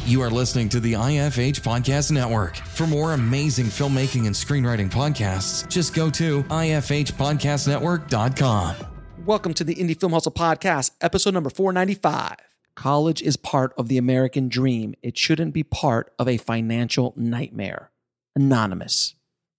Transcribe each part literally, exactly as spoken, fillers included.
You are listening to the I F H Podcast Network. For more amazing filmmaking and screenwriting podcasts, just go to I F H podcast network dot com. Welcome to the Indie Film Hustle Podcast, episode number four ninety-five. College is part of the American dream. It shouldn't be part of a financial nightmare. Anonymous.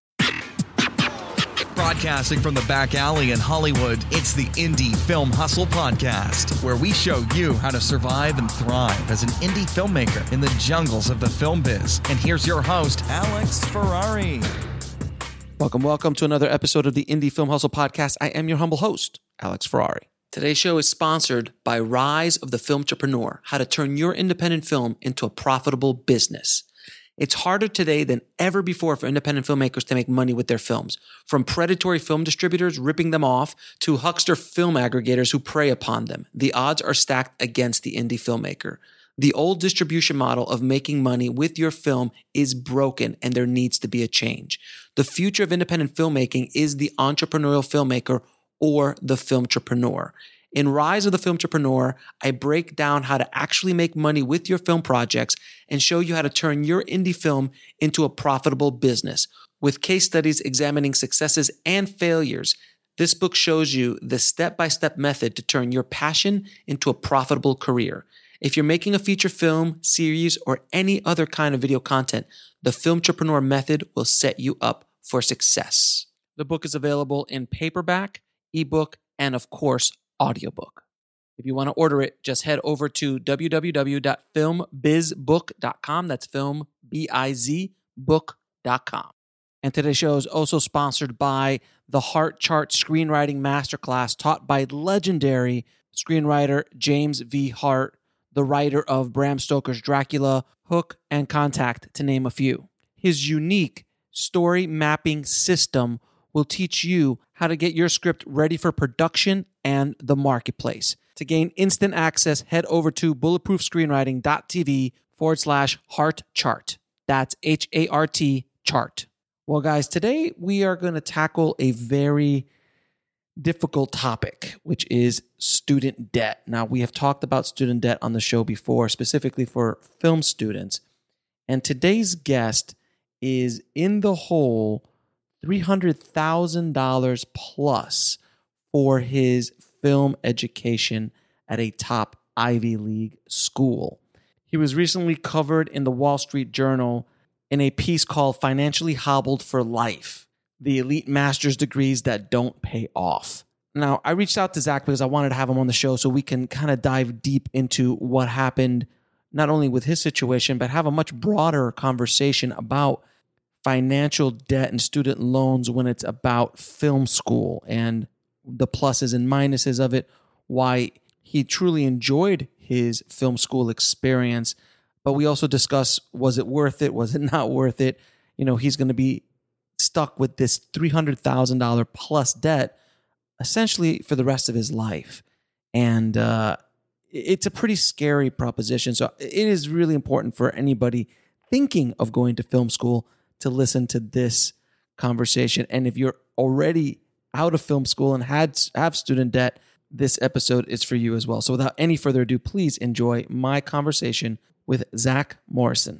Broadcasting from the back alley in Hollywood, it's the Indie Film Hustle Podcast, where we show you how to survive and thrive as an indie filmmaker in the jungles of the film biz. And here's your host, Alex Ferrari. Welcome, welcome to another episode of the Indie Film Hustle Podcast. I am your humble host, Alex Ferrari. Today's show is sponsored by Rise of the Filmtrepreneur, how to turn your independent film into a profitable business. It's harder today than ever before for independent filmmakers to make money with their films. From predatory film distributors ripping them off to huckster film aggregators who prey upon them, the odds are stacked against the indie filmmaker. The old distribution model of making money with your film is broken, and there needs to be a change. The future of independent filmmaking is the entrepreneurial filmmaker or the filmtrepreneur. In Rise of the Filmtrepreneur, I break down how to actually make money with your film projects and show you how to turn your indie film into a profitable business. With case studies examining successes and failures, this book shows you the step-by-step method to turn your passion into a profitable career. If you're making a feature film, series, or any other kind of video content, the Filmtrepreneur method will set you up for success. The book is available in paperback, ebook, and of course, audiobook. If you want to order it, just head over to w w w dot film biz book dot com. That's film, B I Z, book dot com. And today's show is also sponsored by the Heart Chart Screenwriting Masterclass taught by legendary screenwriter James V. Hart, the writer of Bram Stoker's Dracula, Hook, and Contact, to name a few. His unique story mapping system will teach you how to get your script ready for production and the marketplace. To gain instant access, head over to bulletproofscreenwriting.tv forward slash heart chart. That's H A R T chart. Well, guys, today we are going to tackle a very difficult topic, which is student debt. Now, we have talked about student debt on the show before, specifically for film students. And today's guest is in the hole three hundred thousand dollars plus for his film education at a top Ivy League school. He was recently covered in the Wall Street Journal in a piece called Financially Hobbled for Life, the elite master's degrees that don't pay off. Now, I reached out to Zach because I wanted to have him on the show so we can kind of dive deep into what happened, not only with his situation, but have a much broader conversation about financial debt and student loans when it's about film school and the pluses and minuses of it, why he truly enjoyed his film school experience. But we also discuss, was it worth it? Was it not worth it? You know, he's going to be stuck with this three hundred thousand dollars plus debt essentially for the rest of his life. And uh, it's a pretty scary proposition. So it is really important for anybody thinking of going to film school to listen to this conversation. And if you're already out of film school and had have student debt, this episode is for you as well. So without any further ado, please enjoy my conversation with Zach Morrison.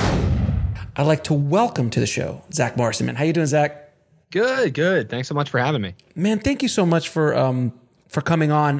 I'd like to welcome to the show Zach Morrison. Man, how you doing, Zach? Good, good. Thanks so much for having me. Man, thank you so much for um for coming on.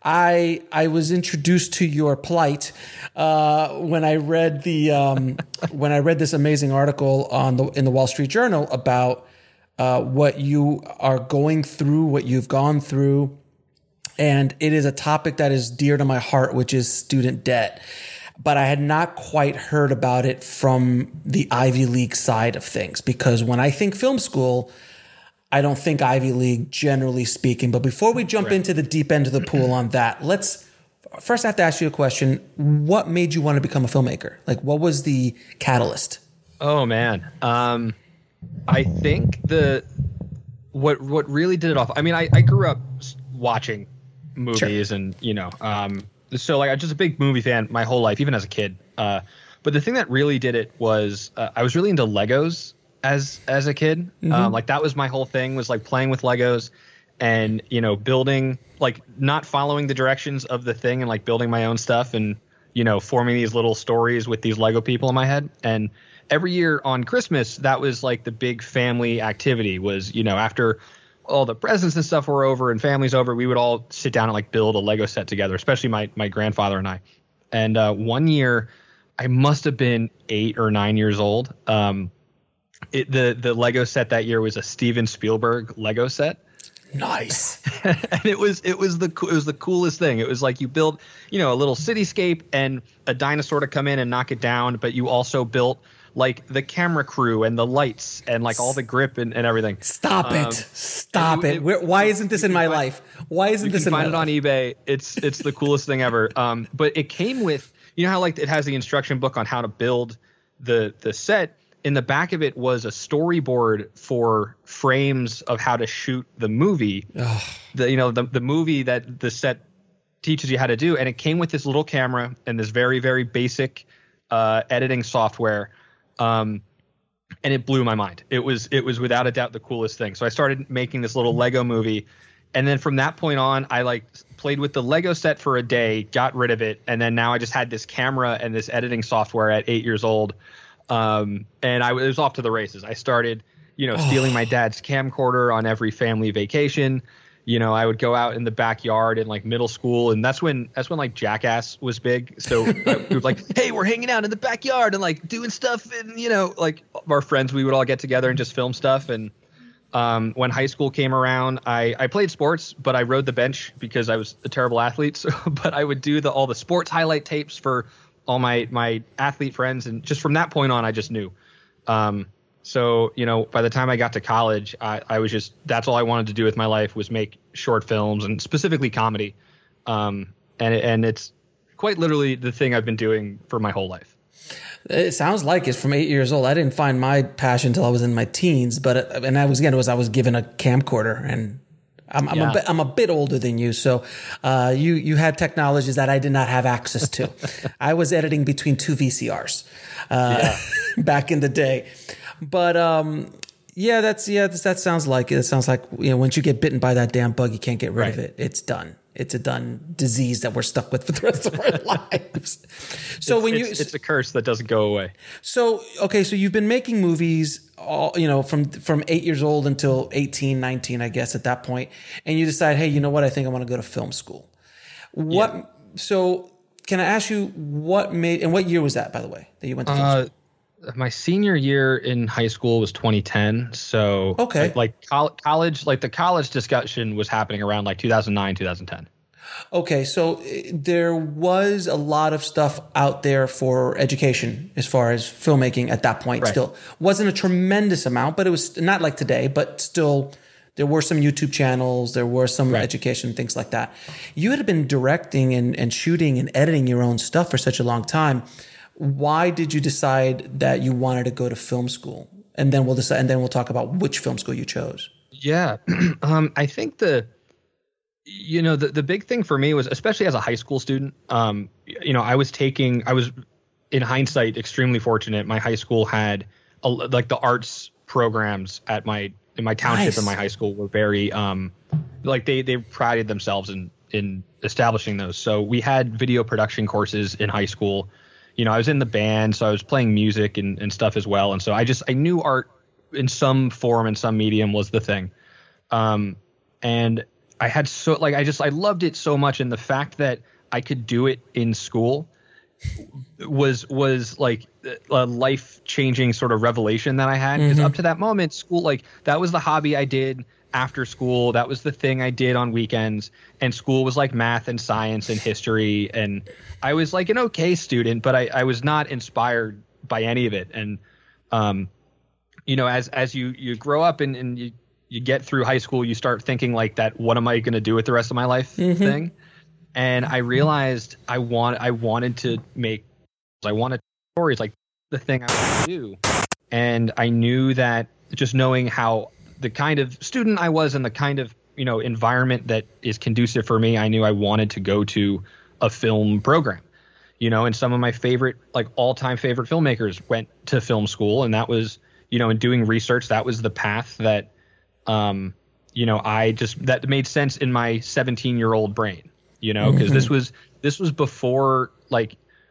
I I was introduced to your plight uh, when I read the um, when I read this amazing article on the in the Wall Street Journal about uh, what you are going through, what you've gone through, and it is a topic that is dear to my heart, which is student debt. But I had not quite heard about it from the Ivy League side of things, because when I think film school, I don't think Ivy League, generally speaking. But before we jump right. into the deep end of the pool on that, let's first I have to ask you a question. What made you want to become a filmmaker? Like, what was the catalyst? Oh, man. Um, I think the what what really did it off. I mean, I, I grew up watching movies sure. and, you know, um, so like I'm just a big movie fan my whole life, even as a kid. Uh, but the thing that really did it was uh, I was really into Legos as as a kid. Mm-hmm. Um, like that was my whole thing, was like playing with Legos and, you know, building, like not following the directions of the thing and like building my own stuff and, you know, forming these little stories with these Lego people in my head. And every year on Christmas, that was like the big family activity was, you know, after all the presents and stuff were over and family's over, we would all sit down and like build a Lego set together, especially my, my grandfather and I. And uh, one year I must have been eight or nine years old. Um, it, the, the Lego set that year was a Steven Spielberg Lego set. Nice. And it was it was the it was the coolest thing. It was like you built, you know, a little cityscape and a dinosaur to come in and knock it down, but you also built like the camera crew and the lights and like all the grip and, and everything. Stop um, it. Stop it. it Where, why isn't this in my find, life? Why isn't you this can in my find it life? on eBay. It's it's the coolest thing ever. Um, but it came with, you know how like it has the instruction book on how to build the the set. In the back of it was a storyboard for frames of how to shoot the movie. The you know the the movie that the set teaches you how to do, and it came with this little camera and this very very basic uh, editing software, um, and it blew my mind. It was it was without a doubt the coolest thing. So I started making this little Lego movie, and then from that point on, I like played with the Lego set for a day, got rid of it, and then now I just had this camera and this editing software at eight years old. Um, and I was off to the races. I started, you know, stealing my dad's camcorder on every family vacation. You know, I would go out in the backyard in like middle school, and that's when that's when like Jackass was big. So uh, we were like, hey, we're hanging out in the backyard and like doing stuff, and you know, like our friends, we would all get together and just film stuff. And um, when high school came around, I I played sports, but I rode the bench because I was a terrible athlete. So, but I would do the all the sports highlight tapes for all my my athlete friends, and just from that point on, I just knew. Um, so you know, by the time I got to college, I, I was just that's all I wanted to do with my life was make short films and specifically comedy. Um, and and it's quite literally the thing I've been doing for my whole life. It sounds like it's from eight years old. I didn't find my passion until I was in my teens, but it, and I was again it was I was given a camcorder and. I'm, I'm, yeah. a bit, I'm a bit older than you, so uh, you you had technologies that I did not have access to. I was editing between two V C Rs uh, yeah. back in the day, but um, yeah, that's yeah, that sounds like it. It sounds like you know, once you get bitten by that damn bug, you can't get rid right. of it. It's done. It's a done disease that we're stuck with for the rest of our lives. So it's, when it's, you, it's a curse that doesn't go away. So okay, so you've been making movies, all you know, from from eight years old until eighteen, nineteen, I guess, at that point, and you decide, hey, you know what? I think I want to go to film school. What? Yeah. So can I ask you what made and what year was that, by the way, that you went to film uh, school? My senior year in high school was twenty ten. So okay, like, like col- college, like the college discussion was happening around like two thousand nine, two thousand ten. Okay, so there was a lot of stuff out there for education as far as filmmaking at that point. Right. Still wasn't a tremendous amount, but it was not like today, but still there were some YouTube channels, there were some right. education, things like that. You had been directing and, and shooting and editing your own stuff for such a long time. Why did you decide that you wanted to go to film school? And then we'll decide, and then we'll talk about which film school you chose. Yeah. um, I think the, you know, the, the big thing for me was, especially as a high school student, um, you know, I was taking, I was in hindsight, extremely fortunate. My high school had a, like the arts programs at my, in my township Nice. and my high school were very, um, like they, they prided themselves in, in establishing those. So we had video production courses in high school. You know, I was in the band, so I was playing music and, and stuff as well. And so I just, I knew art in some form and some medium was the thing. Um, and I had so, like, I just, I loved it so much. And the fact that I could do it in school was, was like a life changing sort of revelation that I had. Because mm-hmm. up to that moment, school, like that was the hobby I did after school. That was the thing I did on weekends, and school was like math and science and history. And I was like an okay student, but I, I was not inspired by any of it. And, um, you know, as, as you, you grow up and, and you, you get through high school, you start thinking like that, what am I going to do with the rest of my life mm-hmm. thing? And I realized I want, I wanted to make, I wanted stories like the thing I want to do. And I knew that just knowing how the kind of student I was and the kind of, you know, environment that is conducive for me, I knew I wanted to go to a film program, you know, and some of my favorite, like all time favorite filmmakers went to film school. And that was, you know, in doing research, that was the path that, um, you know, I just, that made sense in my seventeen year old brain, you know, because mm-hmm. this was, this was before like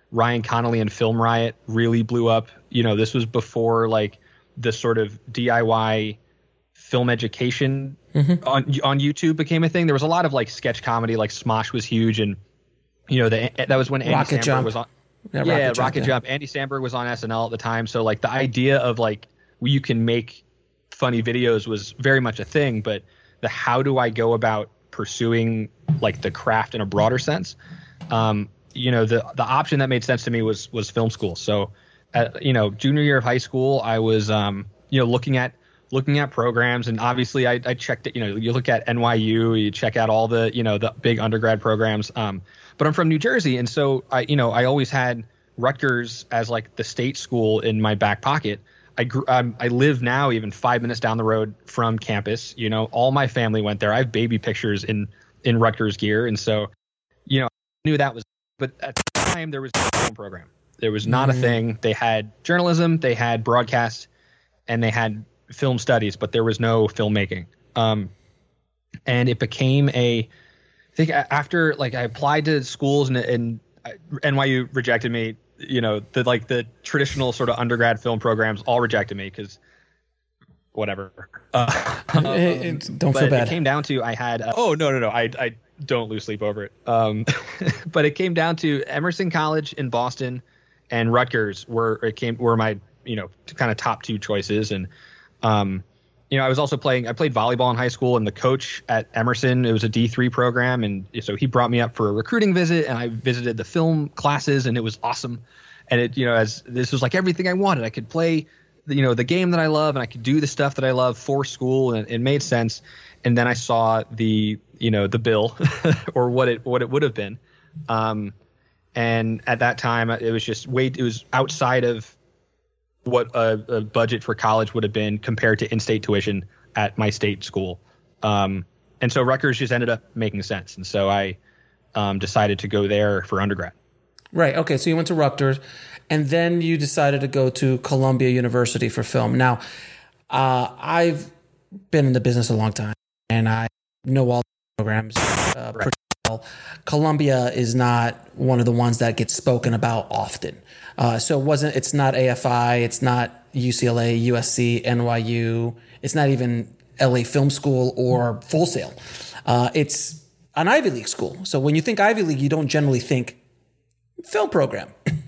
Ryan Connolly and Film Riot really blew up. You know, this was before like the sort of D I Y film education mm-hmm. on on YouTube became a thing. There was a lot of like sketch comedy, like Smosh was huge, and you know the, that was when Andy Rocket Samberg Jump. was on. Yeah, yeah, Rocket, Rocket, Jump, Rocket yeah. Jump. Andy Samberg was on S N L at the time, so like the idea of like you can make funny videos was very much a thing, but the how do I go about pursuing like the craft in a broader sense, um, you know, the the option that made sense to me was was film school. So, at, you know, junior year of high school, I was um, you know looking at looking at programs, and obviously I, I checked it. You know, you look at N Y U, you check out all the you know the big undergrad programs. Um, but I'm from New Jersey, and so I you know I always had Rutgers as like the state school in my back pocket. I grew, um, I live now even five minutes down the road from campus. You know, all my family went there. I have baby pictures in in Rutgers gear, and so you know I knew that was. But at the time, there was no film program. There was not mm. a thing. They had journalism, they had broadcast, and they had film studies, but there was no filmmaking. Um, and it became a. I think after like I applied to schools and, and N Y U rejected me. You know, the like the traditional sort of undergrad film programs all rejected me because whatever. Uh, um, don't feel bad. It came down to I had uh, oh no no no I I don't lose sleep over it. Um, but it came down to Emerson College in Boston and Rutgers were it came were my you know kind of top two choices. And um, you know I was also playing I played volleyball in high school, and the coach at Emerson, it was a D three program, and so he brought me up for a recruiting visit, and I visited the film classes, and it was awesome. And it you know as this was like everything I wanted. I could play you know the game that I love, and I could do the stuff that I love for school, and it, it made sense. And then I saw the you know the bill or what it what it would have been, um, and at that time it was just way it was outside of what a, a budget for college would have been compared to in-state tuition at my state school, um, and so Rutgers just ended up making sense, and so I um, decided to go there for undergrad. Right. Okay. So you went to Rutgers, and then you decided to go to Columbia University for film. Now, uh, I've been in the business a long time, and I know all the programs uh, pretty well. Columbia is not one of the ones that gets spoken about often. Uh, so it wasn't. It's not A F I. It's not U C L A, U S C, N Y U. It's not even L A Film School or Full Sail. Uh, it's an Ivy League school. So when you think Ivy League, you don't generally think film program.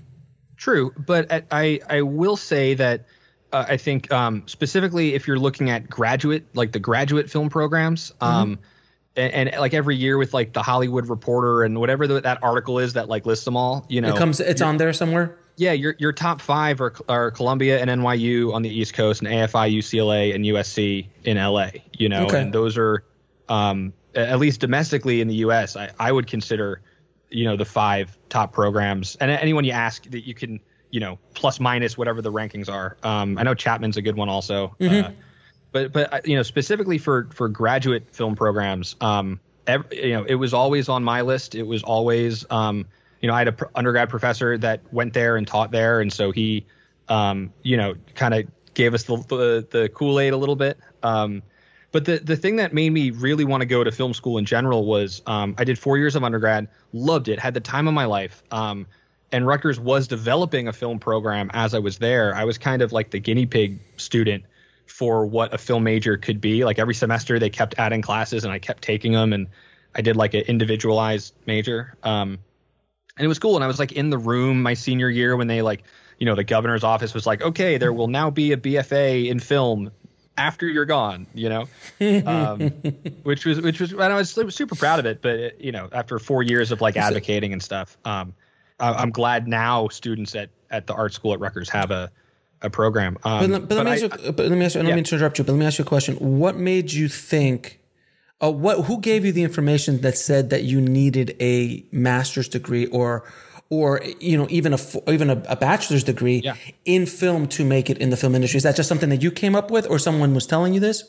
True, but I I will say that uh, I think um, specifically if you're looking at graduate like the graduate film programs, um, mm-hmm. and, and like every year with like the Hollywood Reporter and whatever the, that article is that like lists them all, you know, it comes it's on there somewhere. Yeah, your your top five are are Columbia and N Y U on the East Coast, and A F I, U C L A, and U S C in L A. You know, okay. And those are um, at least domestically in the U S. I, I would consider. You know, the five top programs, and anyone you ask that you can, you know, plus minus whatever the rankings are. Um, I know Chapman's a good one also, mm-hmm. uh, but but you know, specifically for for graduate film programs, um, every, you know, it was always on my list. It was always, um, you know, I had an pr- undergrad professor that went there and taught there, and so he, um, you know, kind of gave us the the, the Kool-Aid a little bit. Um, But the, the thing that made me really want to go to film school in general was um, I did four years of undergrad, loved it, had the time of my life. Um, and Rutgers was developing a film program as I was there. I was kind of like the guinea pig student for what a film major could be. Like every semester they kept adding classes and I kept taking them, and I did like an individualized major. Um, and it was cool. And I was like in the room my senior year when they like, you know, the governor's office was like, okay, there will now be a B F A in film after you're gone, you know, um, which was, which was, and I was super proud of it. But, it, you know, after four years of like advocating and stuff, um, I, I'm glad now students at, at the art school at Rutgers have a, a program. Um, but, but, let me I, ask you, but let me ask you, I don't yeah. mean to interrupt you, but let me ask you a question. What made you think, uh, what, who gave you the information that said that you needed a master's degree or, or, you know, even a, even a, a bachelor's degree yeah. in film to make it in the film industry? Is that just something that you came up with, or someone was telling you this?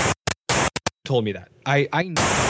Told me that. I, I,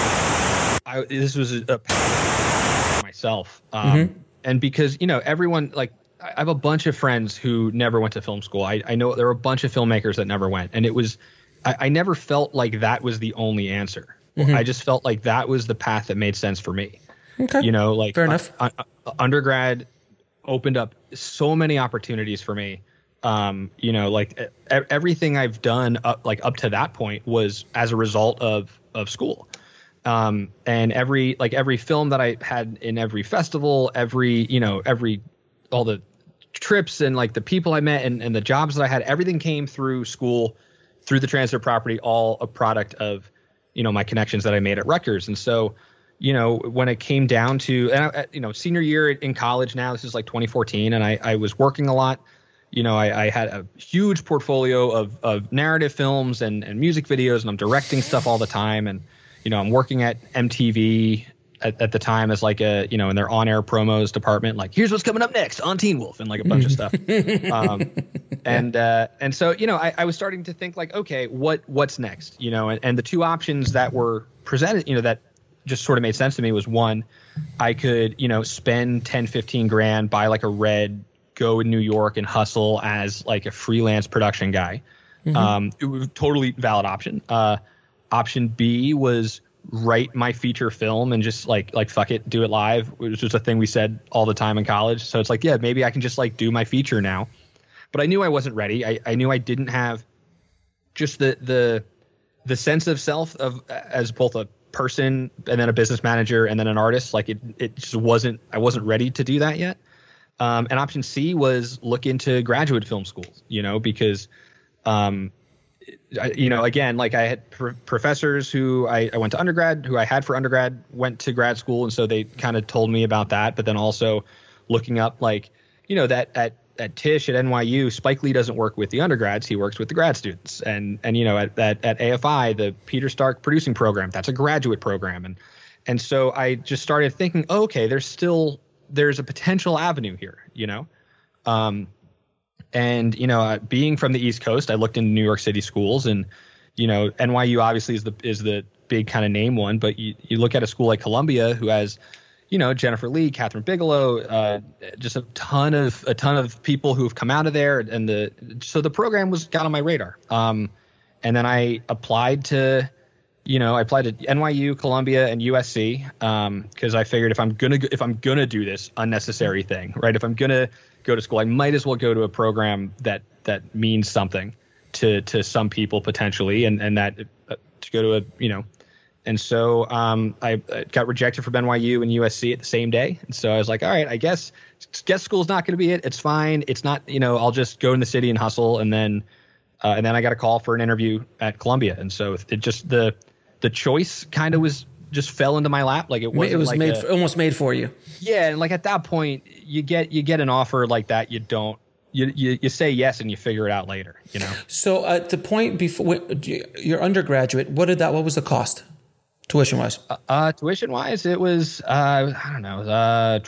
I this was a, a myself. Um, mm-hmm. And because, you know, everyone, like, I have a bunch of friends who never went to film school. I, I know there were a bunch of filmmakers that never went. And it was, I, I never felt like that was the only answer. Mm-hmm. I just felt like that was the path that made sense for me. Okay. You know, like fair enough. Uh, uh, undergrad opened up so many opportunities for me. Um, you know, like e- everything I've done up like up to that point was as a result of of school. Um, and every like every film that I had in every festival, every you know every all the trips and like the people I met and, and the jobs that I had, everything came through school, through the transfer property, all a product of you know my connections that I made at Rutgers. And so, you know, when it came down to and I, you know senior year in college now, this is like twenty fourteen, and I, I was working a lot. You know, I, I had a huge portfolio of, of narrative films and, and music videos, and I'm directing stuff all the time. And, you know, I'm working at M T V at, at the time as like a, you know, in their on-air promos department, like, here's what's coming up next on Teen Wolf and like a bunch of stuff. Um, and uh, and so, you know, I, I was starting to think like, okay, what what's next? You know, and, and the two options that were presented, you know, that just sort of made sense to me was one, I could, you know, spend ten, fifteen grand, buy like a red, go in New York and hustle as like a freelance production guy. Mm-hmm. Um, it was a totally valid option. Uh, option B was write my feature film and just like, like, fuck it, do it live, which was a thing we said all the time in college. So it's like, yeah, maybe I can just like do my feature now, but I knew I wasn't ready. I, I knew I didn't have just the, the, the sense of self of as both a person and then a business manager and then an artist. Like it, it just wasn't, I wasn't ready to do that yet. Um, and option C was look into graduate film schools, you know, because, um, I, you know, again, like I had pr- professors who I, I went to undergrad, who I had for undergrad, went to grad school. And so they kind of told me about that. But then also looking up like, you know, that at, at Tisch at N Y U, Spike Lee doesn't work with the undergrads. He works with the grad students. And, and you know, at, at, at A F I, the Peter Stark producing program, that's a graduate program. And, and so I just started thinking, oh, okay, there's still there's a potential avenue here, you know? Um, and, you know, uh, being from the East Coast, I looked into New York City schools and, you know, N Y U obviously is the, is the big kind of name one, but you, you look at a school like Columbia who has, you know, Jennifer Lee, Catherine Bigelow, uh, just a ton of, a ton of people who have come out of there. And the, so the program was got on my radar. Um, and then I applied to, You know, I applied to N Y U, Columbia, and U S C because um, I figured if I'm gonna if I'm gonna do this unnecessary thing, right? If I'm gonna go to school, I might as well go to a program that that means something to to some people potentially, and and that uh, to go to a you know, and so um, I, I got rejected from N Y U and U S C at the same day, and so I was like, all right, I guess guess school's not gonna be it. It's fine. It's not you know I'll just go in the city and hustle, and then uh, and then I got a call for an interview at Columbia, and so it just the The choice kind of was just fell into my lap. Like it wasn't it was like made a, for, almost made for you. Yeah, and like at that point, you get you get an offer like that. You don't you you, you say yes and you figure it out later. You know. So at uh, the point before your undergraduate, what did that? What was the cost, tuition wise? Uh, uh, tuition wise, it was uh, I don't know. Uh,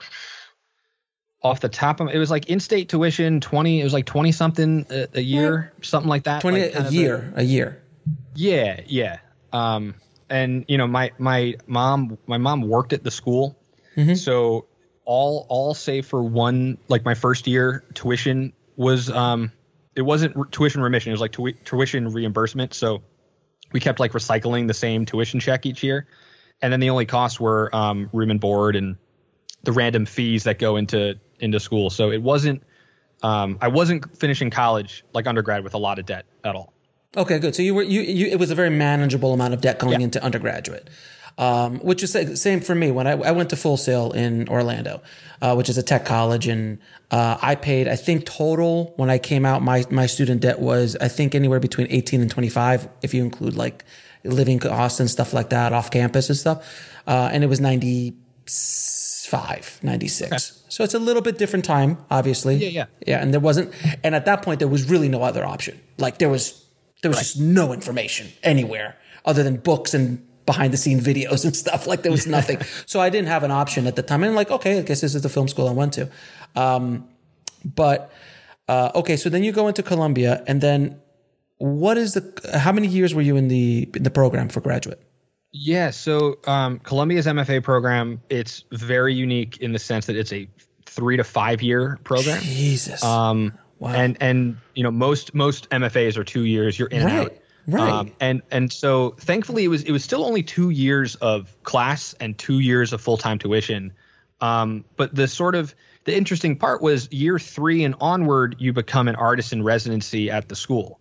off the top of it was like in-state tuition twenty. It was like twenty something a, a year, something like that. Twenty like a year, a, a year. Yeah, yeah. Um, and you know, my, my mom, my mom worked at the school. Mm-hmm. So all, all save for one, like my first year tuition was, um, it wasn't re- tuition remission. It was like tu- tuition reimbursement. So we kept like recycling the same tuition check each year. And then the only costs were, um, room and board and the random fees that go into, into school. So it wasn't, um, I wasn't finishing college like undergrad with a lot of debt at all. Okay, good. So you were you, you it was a very manageable amount of debt going yeah. into undergraduate, um, which is the same for me. When I, I went to Full Sail in Orlando, uh, which is a tech college, and uh, I paid I think total when I came out my my student debt was I think anywhere between eighteen and twenty-five if you include like living costs and stuff like that off campus and stuff, uh, and it was ninety-five, ninety-six. Okay. So it's a little bit different time, obviously. Yeah, yeah, yeah. And there wasn't, and at that point there was really no other option. Like there was. There was right. just no information anywhere other than books and behind the scene videos and stuff. Like there was nothing. So I didn't have an option at the time. And I'm like, okay, I guess this is the film school I went to. Um, but, uh, okay. So then you go into Columbia and then what is the, how many years were you in the, in the program for graduate? Yeah. So, um, Columbia's M F A program, it's very unique in the sense that it's a three to five year program. Jesus. Um, Wow. And, and, you know, most, most M F As are two years, you're in right, and out. Right. Um, and, and so thankfully it was, it was still only two years of class and two years of full-time tuition. Um, but the sort of the interesting part was year three and onward, you become an artist in residency at the school.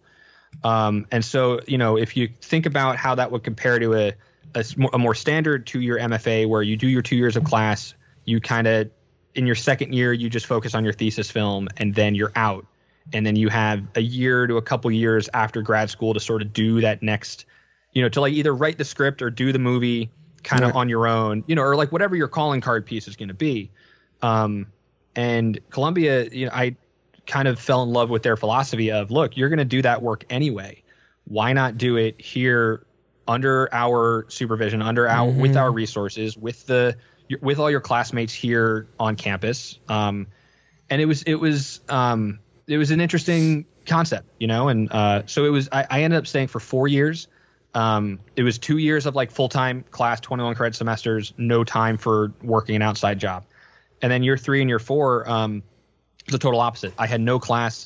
Um, and so, you know, if you think about how that would compare to a, a, a more standard two-year M F A where you do your two years of class, you kind of in your second year, you just focus on your thesis film and then you're out. And then you have a year to a couple years after grad school to sort of do that next, you know, to like either write the script or do the movie kind of right. on your own, you know, or like whatever your calling card piece is going to be. Um, and Columbia, you know, I kind of fell in love with their philosophy of, look, you're going to do that work anyway. Why not do it here under our supervision, under our, mm-hmm. with our resources, with the, with all your classmates here on campus. Um, and it was, it was, um, it was an interesting concept, you know? And, uh, so it was, I, I ended up staying for four years. Um, it was two years of like full-time class, twenty-one credit semesters, no time for working an outside job. And then year three and year four, um, was the total opposite. I had no class,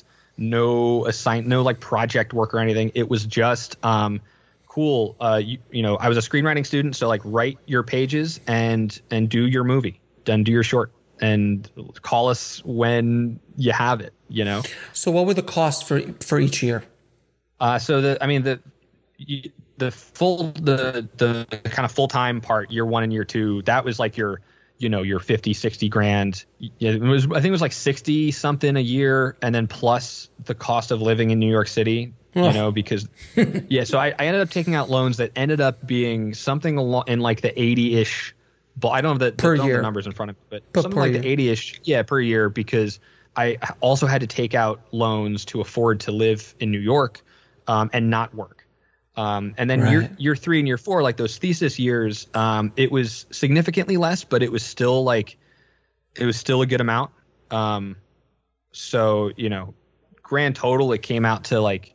no assign, no like project work or anything. It was just, um, cool. Uh, you, you know, I was a screenwriting student. So like write your pages and, and do your movie, then do your short and call us when you have it, you know? So what were the costs for, for each year? Uh, so the, I mean, the, you, the full, the, the kind of full-time part, year one and year two, that was like your, you know, your fifty, sixty grand. It was, I think it was like sixty something a year. And then plus the cost of living in New York City, you oh. know, because yeah. So I, I ended up taking out loans that ended up being something along in like the eighty ish, but I don't have the, per the, year. the numbers in front of me, but, but something like year. the eighty ish. Yeah. Per year, because I also had to take out loans to afford to live in New York, um, and not work. Um, and then right. year year three and year four, like those thesis years, um, it was significantly less, but it was still like, it was still a good amount. Um, so, you know, grand total, it came out to like,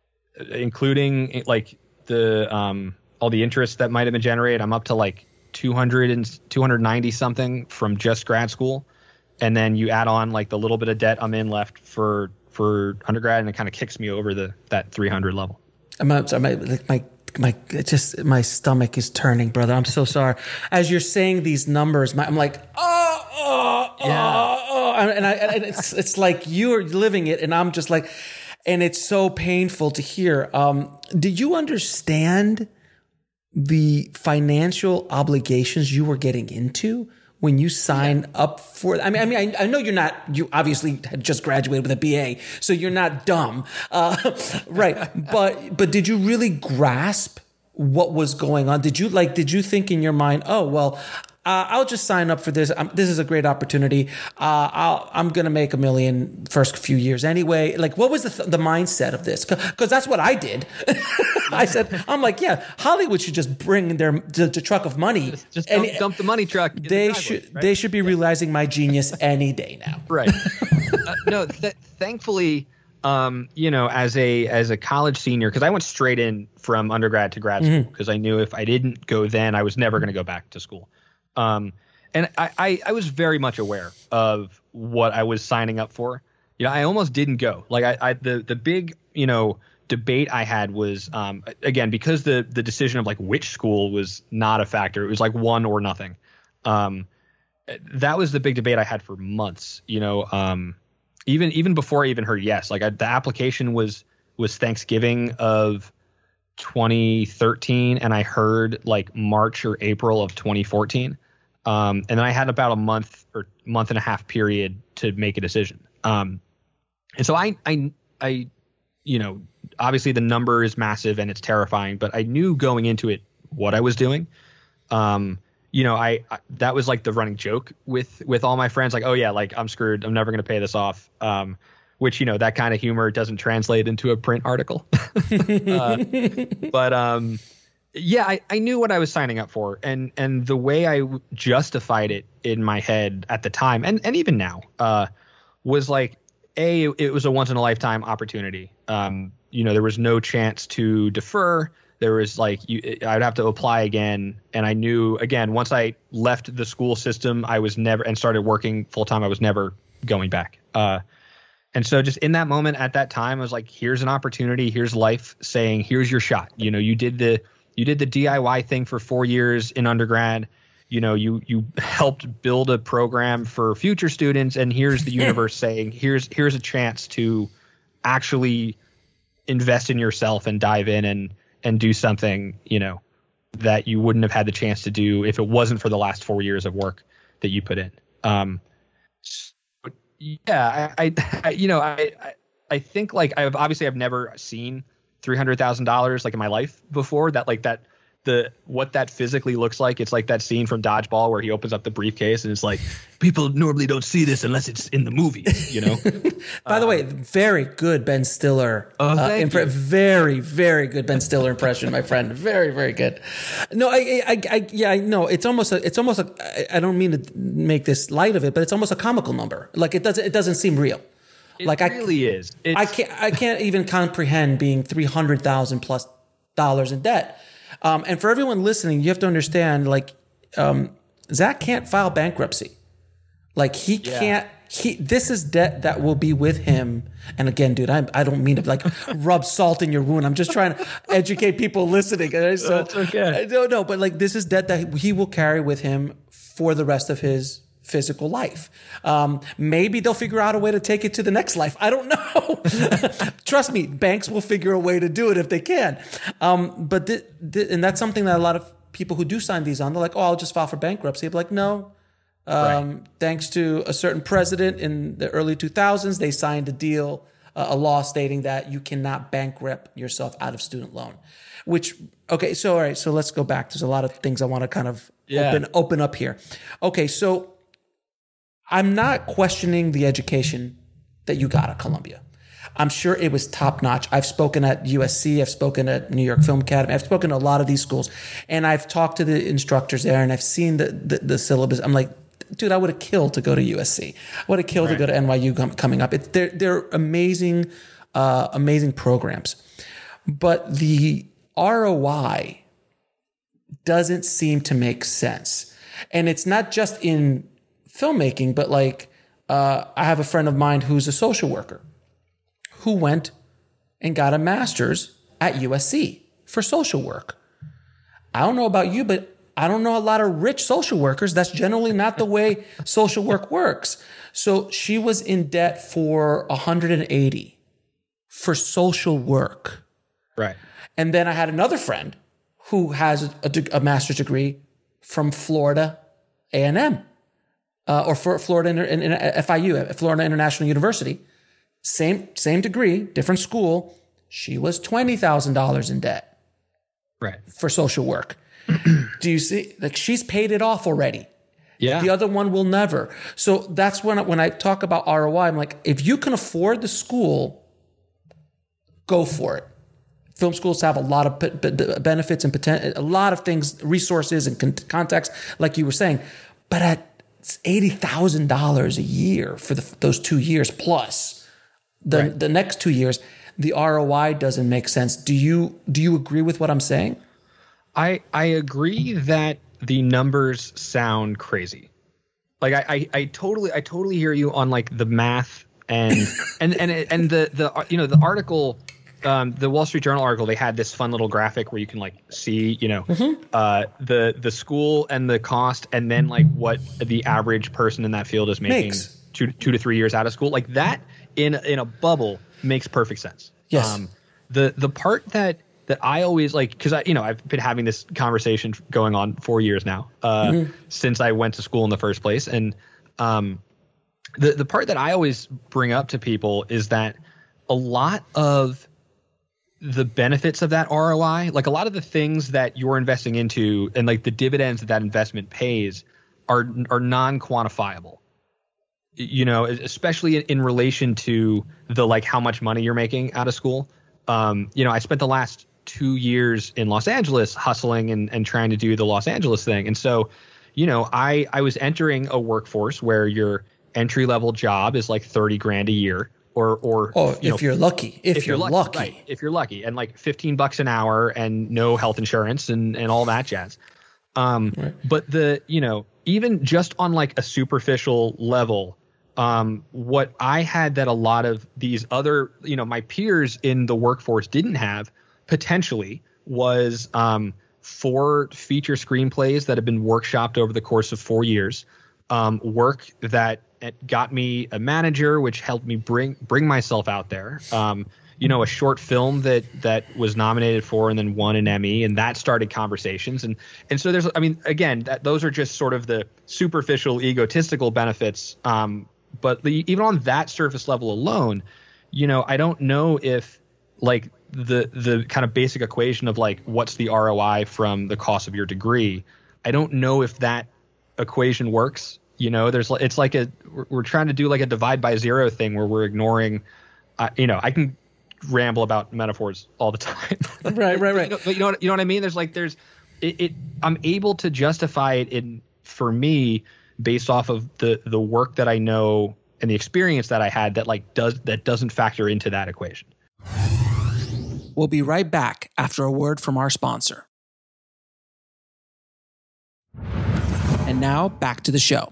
including like the, um, all the interest that might've been generated, I'm up to like two hundred and two hundred ninety something from just grad school. And then you add on like the little bit of debt I'm in left for, for undergrad, and it kind of kicks me over the, that three hundred level. I'm sorry, my, my, my, it just, my stomach is turning, brother. I'm so sorry. As you're saying these numbers, my, I'm like, oh, oh, yeah. oh, oh. And I, and it's, it's like you're living it, and I'm just like, and it's so painful to hear. Um, did you understand the financial obligations you were getting into when you sign yeah. up for, I mean, I mean, I, I know you're not, you obviously had just graduated with a B A, so you're not dumb. Uh, right. But, but did you really grasp what was going on? Did you like, did you think in your mind, oh, well, uh, I'll just sign up for this. Um, this is a great opportunity. Uh, I'll, I'm going to make a million first few years anyway. Like, what was the, th- the mindset of this? Cause that's what I did. I said, I'm like, yeah, Hollywood should just bring their the, the truck of money. Just, just dump, and, dump the money truck. They the driveway, should right? they should be realizing my genius any day now. Right. uh, no, th- thankfully, um, you know, as a as a college senior, because I went straight in from undergrad to grad school, because mm-hmm. I knew if I didn't go then, I was never going to go back to school. Um, and I, I, I was very much aware of what I was signing up for. You know, I almost didn't go. Like I, I the the big, you know, debate I had was, um, again, because the the decision of like which school was not a factor. It was like one or nothing. Um, that was the big debate I had for months. You know, um, even even before I even heard yes. Like I, the application was was Thanksgiving of twenty thirteen, and I heard like March or April of twenty fourteen. Um, and then I had about a month or month and a half period to make a decision. Um, and so I, I, I, you know, obviously the number is massive and it's terrifying, but I knew going into it what I was doing. Um, you know, I, I that was like the running joke with with all my friends, like, oh yeah, like I'm screwed. I'm never going to pay this off. Um, which, you know, that kind of humor doesn't translate into a print article. uh, but um, yeah, I, I knew what I was signing up for. And and the way I justified it in my head at the time, and, and even now, uh, was like, A, it was a once in a lifetime opportunity. Um, you know, there was no chance to defer. There was like, you, I'd have to apply again. And I knew, again, once I left the school system, I was never, and started working full time, I was never going back. Uh, and so just in that moment at that time, I was like, here's an opportunity. Here's life saying, here's your shot. You know, you did the, you did the D I Y thing for four years in undergrad. you know, you you helped build a program for future students, and here's the universe saying, here's here's a chance to actually invest in yourself and dive in and and do something, you know, that you wouldn't have had the chance to do if it wasn't for the last four years of work that you put in. Um, so, yeah, I, I, I, you know, I, I, I think like I've obviously I've never seen three hundred thousand dollars like in my life before. That like that the what that physically looks like. It's like that scene from Dodgeball where he opens up the briefcase and it's like, people normally don't see this unless it's in the movie, you know. By uh, the way, very good Ben Stiller. Oh, thank uh, you. Very, very good Ben Stiller impression, my friend. Very, very good. No, I, I, I yeah, I know. It's almost, a, it's almost. A, I don't mean to make this light of it, but it's almost a comical number. Like it doesn't, it doesn't seem real. It like really I, is. It's, I can't, I can't even comprehend being three hundred thousand plus dollars in debt. Um, and for everyone listening, you have to understand, like, um, Zach can't file bankruptcy. Like he Yeah. can't. He this is debt that will be with him. And again, dude, I I don't mean to like rub salt in your wound. I'm just trying to educate people listening. So That's okay. No, no, but like this is debt that he will carry with him for the rest of his physical life. Um, maybe they'll figure out a way to take it to the next life. I don't know. Trust me, banks will figure a way to do it if they can. Um, but th- th- and that's something that a lot of people who do sign these on, they're like, oh, I'll just file for bankruptcy. But like, no. Um, right. Thanks to a certain president in the early two thousands, they signed a deal, uh, a law stating that you cannot bankrupt yourself out of student loan. Which, okay, so all right, so let's go back. There's a lot of things I want to kind of Yeah. open open up here. Okay, so I'm not questioning the education that you got at Columbia. I'm sure it was top notch. I've spoken at U S C. I've spoken at New York Film Academy. I've spoken to a lot of these schools, and I've talked to the instructors there, and I've seen the the, the syllabus. I'm like, dude, I would have killed to go to U S C. I would have killed Right. to go to N Y U com- coming up. It, they're they're amazing, uh, amazing programs, but the R O I doesn't seem to make sense, and it's not just in filmmaking, but like uh, I have a friend of mine who's a social worker who went and got a master's at U S C for social work. I don't know about you, but I don't know a lot of rich social workers. That's generally not the way social work works. So she was in debt for one hundred eighty for social work. Right. And then I had another friend who has a, de- a master's degree from Florida A and M. Uh, or for Florida Inter- in, in F I U, Florida International University, same same degree, different school. She was twenty thousand dollars in debt, Right. for social work. Do you see? Like she's paid it off already. Yeah. The other one will never. So that's when I, when I talk about R O I, I'm like, if you can afford the school, go for it. Film schools have a lot of p- p- benefits and potential, a lot of things, resources and con- context, like you were saying, but at it's eighty thousand dollars a year for the, those two years plus the Right. the next two years. The R O I doesn't make sense. Do you do you agree with what I'm saying? I I agree that the numbers sound crazy. Like I, I, I totally I totally hear you on like the math and and and and the the you know the article. Um, the Wall Street Journal article, they had this fun little graphic where you can like see, you know, mm-hmm. uh, the the school and the cost, and then like what the average person in that field is making Makes. two two to three years out of school. Like that in in a bubble makes perfect sense. Yes. Um, the the part that that I always like, because I you know I've been having this conversation going on four years now uh, mm-hmm. since I went to school in the first place, and um, the the part that I always bring up to people is that a lot of the benefits of that R O I, like a lot of the things that you're investing into and like the dividends that that investment pays are are non-quantifiable, you know, especially in, in relation to the like how much money you're making out of school. Um, you know, I spent the last two years in Los Angeles hustling and, and trying to do the Los Angeles thing. And so, you know, I, I was entering a workforce where your entry level job is like thirty grand a year. Or, or oh, you if know, you're lucky, if, if you're, you're lucky, lucky, right, if you're lucky, and like fifteen bucks an hour and no health insurance and, and all that jazz. Um, right. But the, you know, even just on like a superficial level, um, what I had that a lot of these other, you know, my peers in the workforce didn't have potentially was um, four feature screenplays that have been workshopped over the course of four years. Um, work that got me a manager, which helped me bring bring myself out there. Um, you know, a short film that that was nominated for and then won an Emmy, and that started conversations. And and so there's, I mean, again, that, those are just sort of the superficial, egotistical benefits. Um, but the, even on that surface level alone, you know, I don't know if like the the kind of basic equation of like what's the R O I from the cost of your degree. I don't know if that equation works. You know, there's it's like a we're, we're trying to do like a divide by zero thing where we're ignoring. Uh, you know, I can ramble about metaphors all the time. Right, right, right. you know, but you know what you know what I mean? There's like there's it, it. I'm able to justify it in for me based off of the the work that I know and the experience that I had that like does that doesn't factor into that equation. We'll be right back after a word from our sponsor. And now back to the show.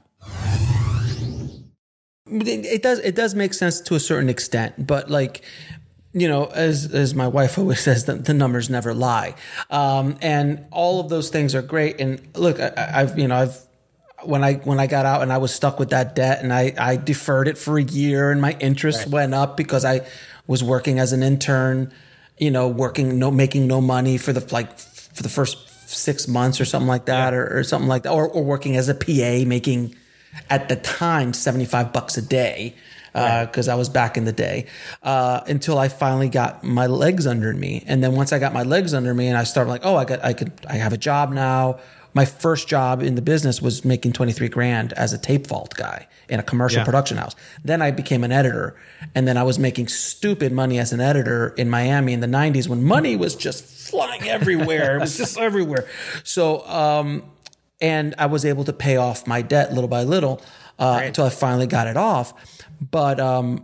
It does it does make sense to a certain extent, but like, you know, as as my wife always says, the, the numbers never lie, um, and all of those things are great. And look, I, I've you know I've when I when I got out and I was stuck with that debt, and I I deferred it for a year, and my interest right. went up because I was working as an intern, you know, working no making no money for the like for the first six months or something like that, yeah. or, or something like that, or or working as a P A making at the time seventy-five bucks a day. Because uh, I was back in the day, uh, until I finally got my legs under me, and then once I got my legs under me, and I started like, oh, I got, I could, I have a job now. My first job in the business was making twenty-three grand as a tape vault guy in a commercial yeah. production house. Then I became an editor, and then I was making stupid money as an editor in Miami in the nineties when money was just flying everywhere. It was just everywhere. So, um, and I was able to pay off my debt little by little uh, right. until I finally got it off. But, um,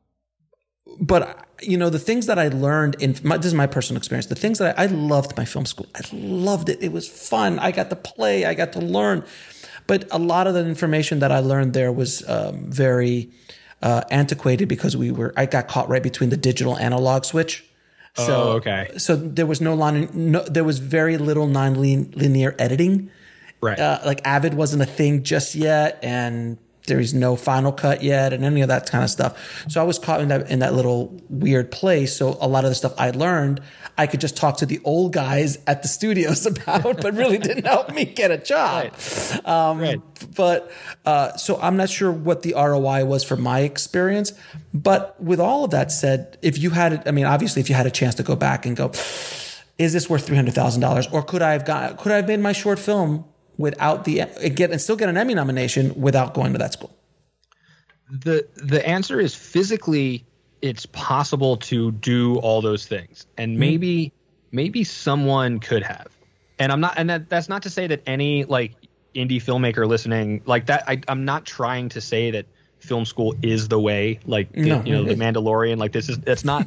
but, you know, the things that I learned in my, this is my personal experience. The things that I, I loved my film school. I loved it. It was fun. I got to play. I got to learn. But a lot of the information that I learned there was, um, very, uh, antiquated because we were, I got caught right between the digital analog switch. So, oh, okay. So there was no line, no, there was very little non-linear editing. Right. Uh, like Avid wasn't a thing just yet. And there is no Final Cut yet and any of that kind of stuff. So I was caught in that, in that little weird place. So a lot of the stuff I learned, I could just talk to the old guys at the studios about, but really didn't help me get a job. Right. Um, right. But, uh, so I'm not sure what the R O I was for my experience, but with all of that said, if you had, I mean, obviously if you had a chance to go back and go, is this worth three hundred thousand dollars? Or could I have got, could I have made my short film without the get and still get an Emmy nomination without going to that school? The the answer is physically it's possible to do all those things. And maybe mm-hmm. maybe someone could have. And I'm not and that, that's not to say that any like indie filmmaker listening like that I I'm not trying to say that film school is the way, like the, no, you know, the Mandalorian, like this is it's not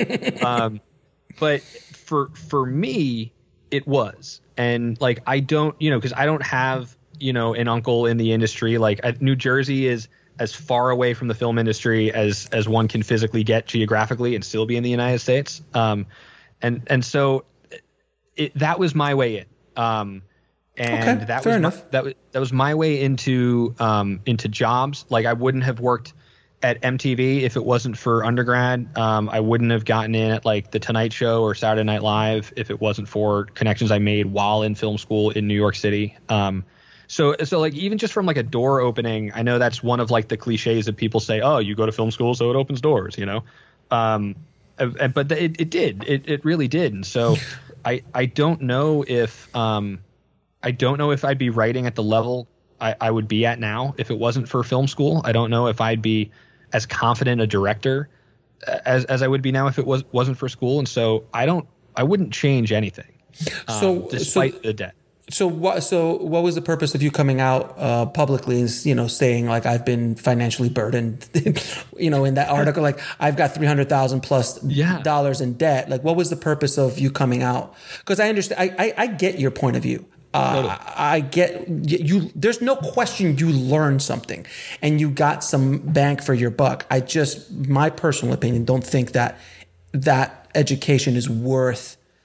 um but for for me it was. And like, I don't, you know, because I don't have, you know, an uncle in the industry. Like I, New Jersey is as far away from the film industry as as one can physically get geographically and still be in the United States. Um, and and so it, that was my way in. Um, and okay, that fair was enough. My, that was that was my way into um, into jobs. Like I wouldn't have worked at M T V if it wasn't for undergrad. Um, I wouldn't have gotten in at like The Tonight Show or Saturday Night Live if it wasn't for connections I made while in film school in New York City. Um, so, so like even just from like a door opening, I know that's one of like the cliches that people say, oh, you go to film school, so it opens doors, you know? Um, but it, it did, it, it really did. And so I, I don't know if, um, I don't know if I'd be writing at the level I, I would be at now if it wasn't for film school. I don't know if I'd be as confident a director as as I would be now if it was wasn't for school. And so I don't I wouldn't change anything. Um, so despite so, the debt. So what so what was the purpose of you coming out uh, publicly and, you know, saying like I've been financially burdened, you know, in that article, like I've got three hundred thousand plus yeah. dollars in debt. Like what was the purpose of you coming out? Because I understand I, I I get your point of view. Uh, totally. I get you. There's no question you learned something and you got some bang for your buck. I just, my personal opinion, don't think that that education is worth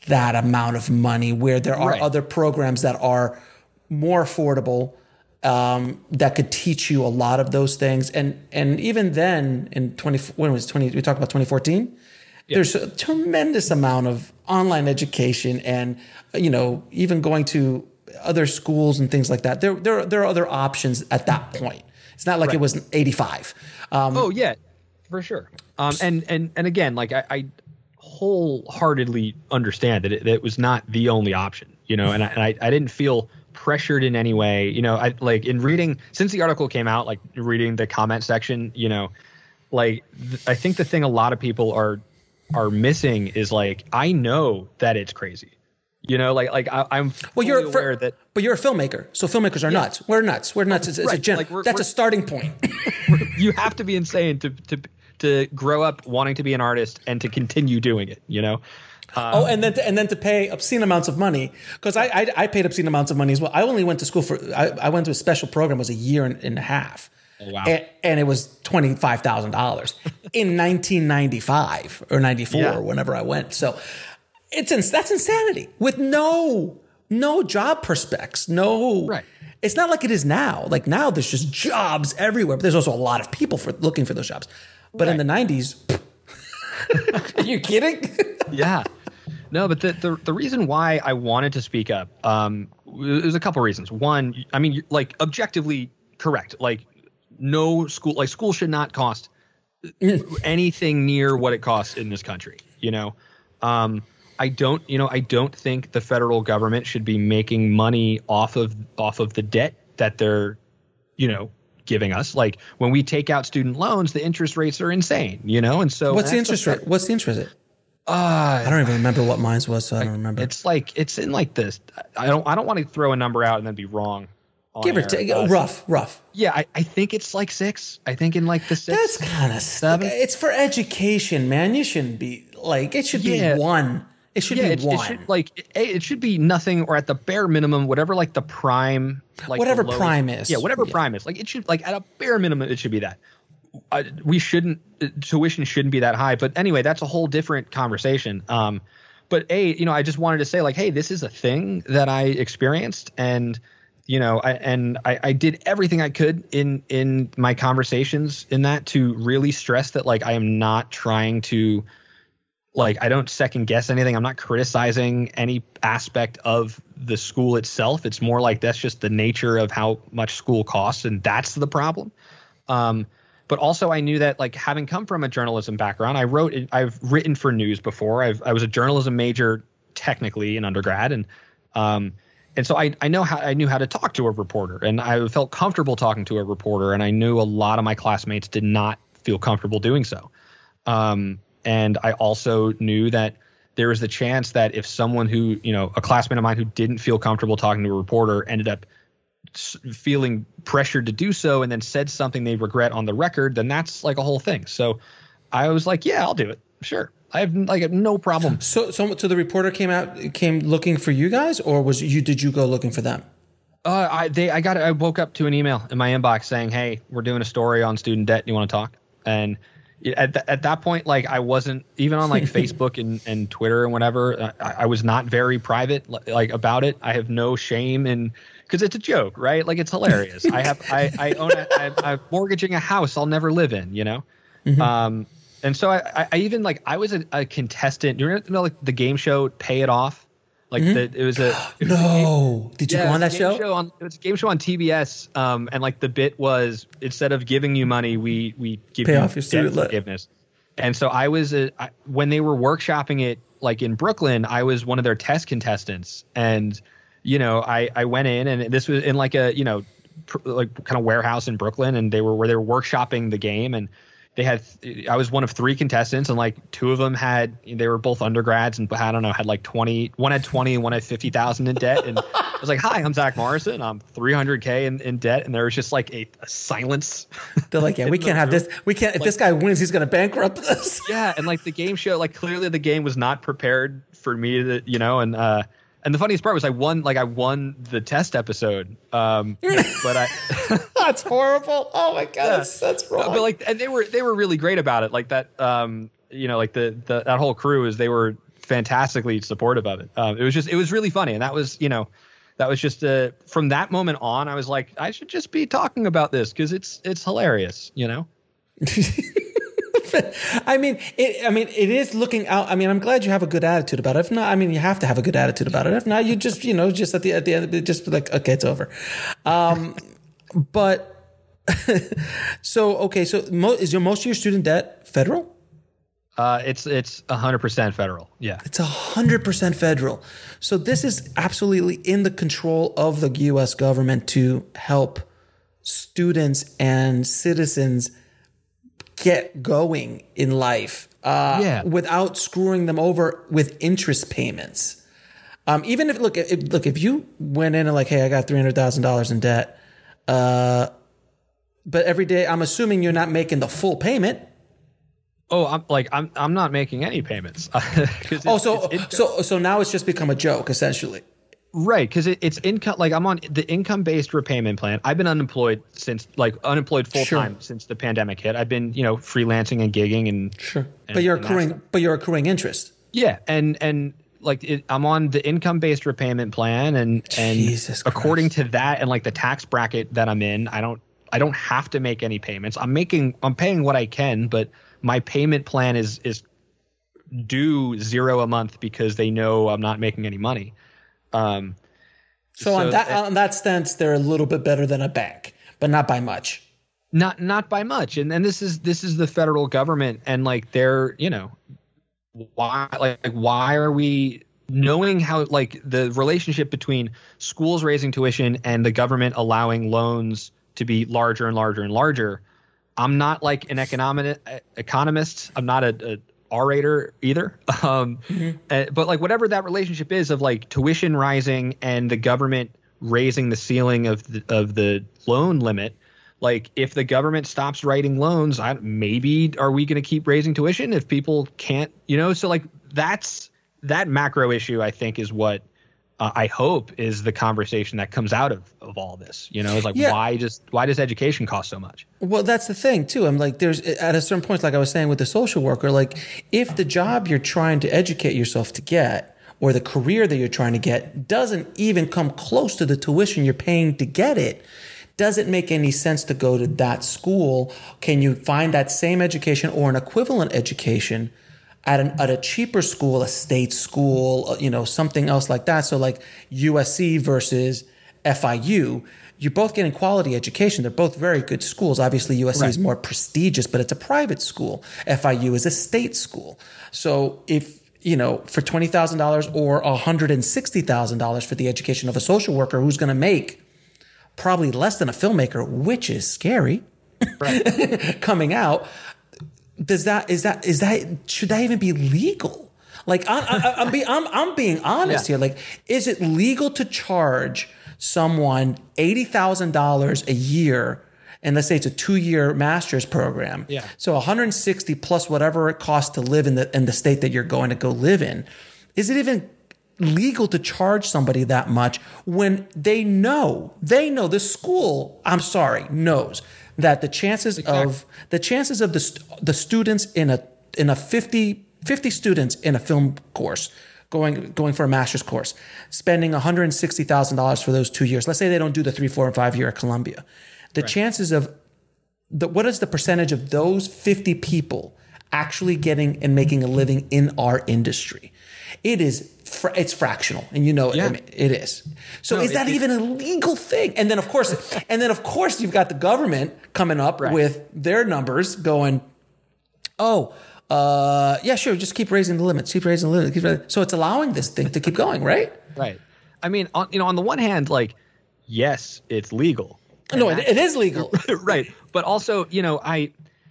that amount of money, where there are Right. other programs that are more affordable, um, that could teach you a lot of those things. And and even then, in twenty when was twenty? We talked about twenty fourteen. There's a tremendous amount of online education, and you know, even going to other schools and things like that. There there there are other options at that point. It's not like Right. it was eighty-five. Um, Oh yeah, for sure. Um, and and and again, like I, I wholeheartedly understand that it, that it was not the only option, you know, and I, and I I didn't feel pressured in any way, you know. I like in reading since the article came out, like reading the comment section, you know, like th- I think the thing a lot of people are are missing is like I know that it's crazy, you know, like like I, I'm fully well, you're aware for, that. but you're a filmmaker, so filmmakers are Yeah. nuts. We're nuts. We're nuts. It's, it's a Right. gen- Like, we're- that's we're- a starting point. You have to be insane to to to grow up wanting to be an artist and to continue doing it, you know. Oh, and then to, and then to pay obscene amounts of money, because I, I I paid obscene amounts of money as well. I only went to school for I, I went to a special program. It was a year and, and a half. Oh, wow. And, and it was twenty five thousand dollars in nineteen ninety five or ninety four Yeah. or whenever I went. So it's ins- that's insanity with no no job prospects. No, Right. It's not like it is now. Like now, there's just jobs everywhere. But there's also a lot of people for looking for those jobs. But in Right. the nineties, are you kidding? Yeah. No, but the, the the reason why I wanted to speak up, um, there's a couple reasons. One, I mean, like objectively correct. Like no school, like school should not cost anything near what it costs in this country. You know, um, I don't, you know, I don't think the federal government should be making money off of off of the debt that they're, you know, giving us. Like when we take out student loans, the interest rates are insane. You know, and so What's the that's interest a- rate? What's the interest rate? Uh, I don't even remember what mine was, so I don't remember. It's like it's in like this. I don't. I don't want to throw a number out and then be wrong. on Give or air. take, Uh, rough, rough. Yeah, I, I think it's like six. I think in like the six. That's kind of seven. It's for education, man. You shouldn't be like it should Yeah. be one. It should yeah, be it, one. it should like it, it should be nothing, or at the bare minimum, whatever like the prime, like Whatever the lowest- prime is. Yeah, whatever Yeah. prime is. Like it should like at a bare minimum, it should be that. Uh, we shouldn't uh, tuition shouldn't be that high. But anyway, that's a whole different conversation. Um, but a you know, I just wanted to say like, hey, this is a thing that I experienced, and you know, I, and I, I did everything I could in in my conversations in that to really stress that like I am not trying to. Like, I don't second guess anything. I'm not criticizing any aspect of the school itself. It's more like that's just the nature of how much school costs, and that's the problem. Um, but also, I knew that, like, having come from a journalism background, I wrote, I've written for news before. I've, I was a journalism major technically in undergrad, and um, and so I, I know how I knew how to talk to a reporter, and I felt comfortable talking to a reporter, and I knew a lot of my classmates did not feel comfortable doing so. Um, And I also knew that there was the chance that if someone who, you know, a classmate of mine who didn't feel comfortable talking to a reporter ended up s- feeling pressured to do so and then said something they regret on the record, then that's like a whole thing. So I was like, yeah, I'll do it. Sure. I have like no problem. so, so, so the reporter came out, came looking for you guys, or was you? Did you go looking for them? Uh, I they I got I woke up to an email in my inbox saying, hey, we're doing a story on student debt. You want to talk? And At, th- at that point, like I wasn't even on like Facebook and, and Twitter and whatever. I, I was not very private li- like about it. I have no shame in because it's a joke, right? Like it's hilarious. I have I, I own a, I, I'm mortgaging a house I'll never live in, you know. Mm-hmm. Um, and so I, I, I even like I was a, a contestant. Do you know like the game show Pay It Off? Like mm-hmm. the, it was a it was no. A, Did you yeah, go on that show? show? show on, it was a game show on T B S. Um, and like the bit was instead of giving you money, we we give Pay you off your student debt debt. forgiveness. And so I was a, I, when they were workshopping it, like in Brooklyn, I was one of their test contestants, and you know I I went in, and this was in like a you know pr- like kind of warehouse in Brooklyn, and they were where they were workshopping the game, and they had I was one of three contestants, and like two of them had they were both undergrads, and I don't know had like twenty one had twenty and one had fifty thousand in debt, and I was like, hi, I'm Zach Morrison, I'm three hundred K in, in debt, and there was just like a, a silence. They're like, yeah, we can't have this. We can't. If Like- this guy wins, he's going to bankrupt us. Yeah, and like the game show, like clearly the game was not prepared for me to, you know, and uh and the funniest part was I won like I won the test episode. Um but I That's horrible. Oh my god, Yeah. that's, that's wrong. but like and they were they were really great about it. Like that um you know, like the, the that whole crew is they were fantastically supportive of it. Um, it was just, it was really funny. And that was, you know, that was just uh, from that moment on, I was like, I should just be talking about this because it's, it's hilarious, you know? I mean, it, I mean, it is looking out. I mean, I'm glad you have a good attitude about it. If not, I mean, you have to have a good attitude about it. If not, you just, you know, just at the, at the end, just be like, okay, it's over. Um, but so, okay. So mo- is your, most of your student debt federal? Uh, it's it's one hundred percent federal. Yeah. It's one hundred percent federal. So this is absolutely in the control of the U S government to help students and citizens get going in life uh, yeah. without screwing them over with interest payments. Um, even if, look, if, look, if you went in and like, hey, I got three hundred thousand dollars in debt, uh, but every day I'm assuming you're not making the full payment. Oh, I'm like I'm I'm not making any payments. it, oh, so it, so so now it's just become a joke, essentially. Right, because it, it's income. Like I'm on the income-based repayment plan. I've been unemployed since, like unemployed full time sure. since the pandemic hit. I've been, you know, freelancing and gigging and sure. And, but you're accruing, but you're accruing interest. Yeah, and and like it, I'm on the income-based repayment plan, and and Jesus according Christ. to that and like the tax bracket that I'm in, I don't I don't have to make any payments. I'm making I'm paying what I can, but my payment plan is is due zero a month because they know I'm not making any money. Um, so, so on that on that stance, they're a little bit better than a bank, but not by much. Not not by much. And and this is this is the federal government, and like they're, you know, why like why are we knowing how like the relationship between schools raising tuition and the government allowing loans to be larger and larger and larger? I'm not like an economic economist. I'm not a, a orator either. Um, mm-hmm. uh, but like whatever that relationship is of like tuition rising and the government raising the ceiling of the, of the loan limit, like if the government stops writing loans, I, maybe are we going to keep raising tuition if people can't, you know? So like that's that macro issue, I think, is what Uh, I hope is the conversation that comes out of, of all this, you know, it's like, yeah. why just why does education cost so much? Well, that's the thing, too. I'm like, there's at a certain point, like I was saying with the social worker, like if the job you're trying to educate yourself to get or the career that you're trying to get doesn't even come close to the tuition you're paying to get it, does it make any sense to go to that school? Can you find that same education or an equivalent education at an at a cheaper school, a state school, you know, something else like that? So like U S C versus F I U, you're both getting quality education. They're both very good schools. Obviously, U S C right. is more prestigious, but it's a private school. F I U is a state school. So if, you know, for twenty thousand dollars or one hundred sixty thousand dollars for the education of a social worker who's going to make probably less than a filmmaker, which is scary, right. coming out, Does that is that is that should that even be legal? Like I, I, I'm being I'm I'm being honest yeah. here. Like, is it legal to charge someone eighty thousand dollars a year, and let's say it's a two year master's program? Yeah. So one hundred sixty plus whatever it costs to live in the in the state that you're going to go live in. Is it even legal to charge somebody that much when they know they know the school? I'm sorry, knows that the chances exactly. of the chances of the the students in a in a fifty, fifty students in a film course going going for a master's course, spending one hundred sixty thousand dollars for those two years. Let's say they don't do the three, four, and five year at Columbia. The right. chances of the what is the percentage of those fifty people actually getting and making a living in our industry? It is. It's fractional, and you know, yeah. I mean, it is. So no, is that it, even a legal thing? And then of course, and then of course, you've got the government coming up right. with their numbers, going, "Oh, uh, yeah, sure, just keep raising the limits, keep raising the limits." Keep raising. So it's allowing this thing to keep going, right? Right. I mean, on, you know, on the one hand, like, yes, it's legal. No, it, it is legal, right? But also, you know, I,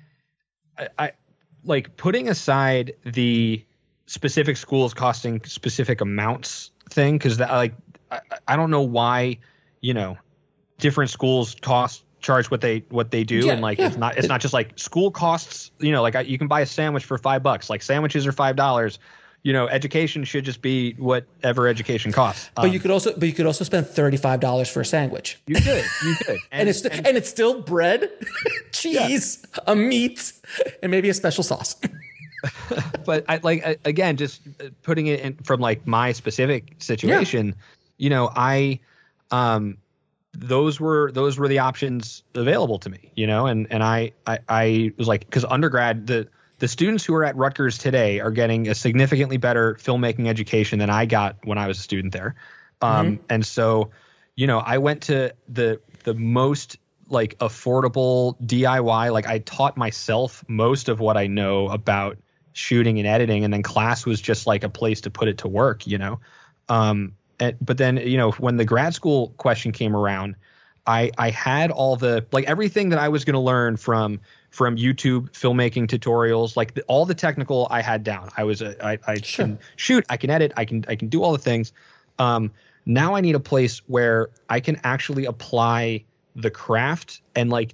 I, I like putting aside the specific schools costing specific amounts thing, because that like I, I don't know why, you know, different schools cost charge what they what they do, yeah, and like yeah. it's not it's not just like school costs, you know, like I, you can buy a sandwich for five bucks, like sandwiches are five dollars. You know, education should just be whatever education costs. But um, you could also but you could also spend thirty-five dollars for a sandwich. You could, you could, and, and it's and, and it's still bread, cheese, yeah. a meat, and maybe a special sauce. but I like again, just putting it in from like my specific situation. Yeah. You know, I, um, those were those were the options available to me. You know, and and I I, I was like, because undergrad the. The students who are at Rutgers today are getting a significantly better filmmaking education than I got when I was a student there. Um, mm-hmm. And so, you know, I went to the the most like affordable D I Y. Like I taught myself most of what I know about shooting and editing. And then class was just like a place to put it to work, you know. Um, and, but then, you know, when the grad school question came around, I, I had all the like everything that I was going to learn from from YouTube filmmaking tutorials, like the, all the technical I had down. I was a, I, I sure. can shoot, I can edit, I can I can do all the things. Um, now I need a place where I can actually apply the craft and like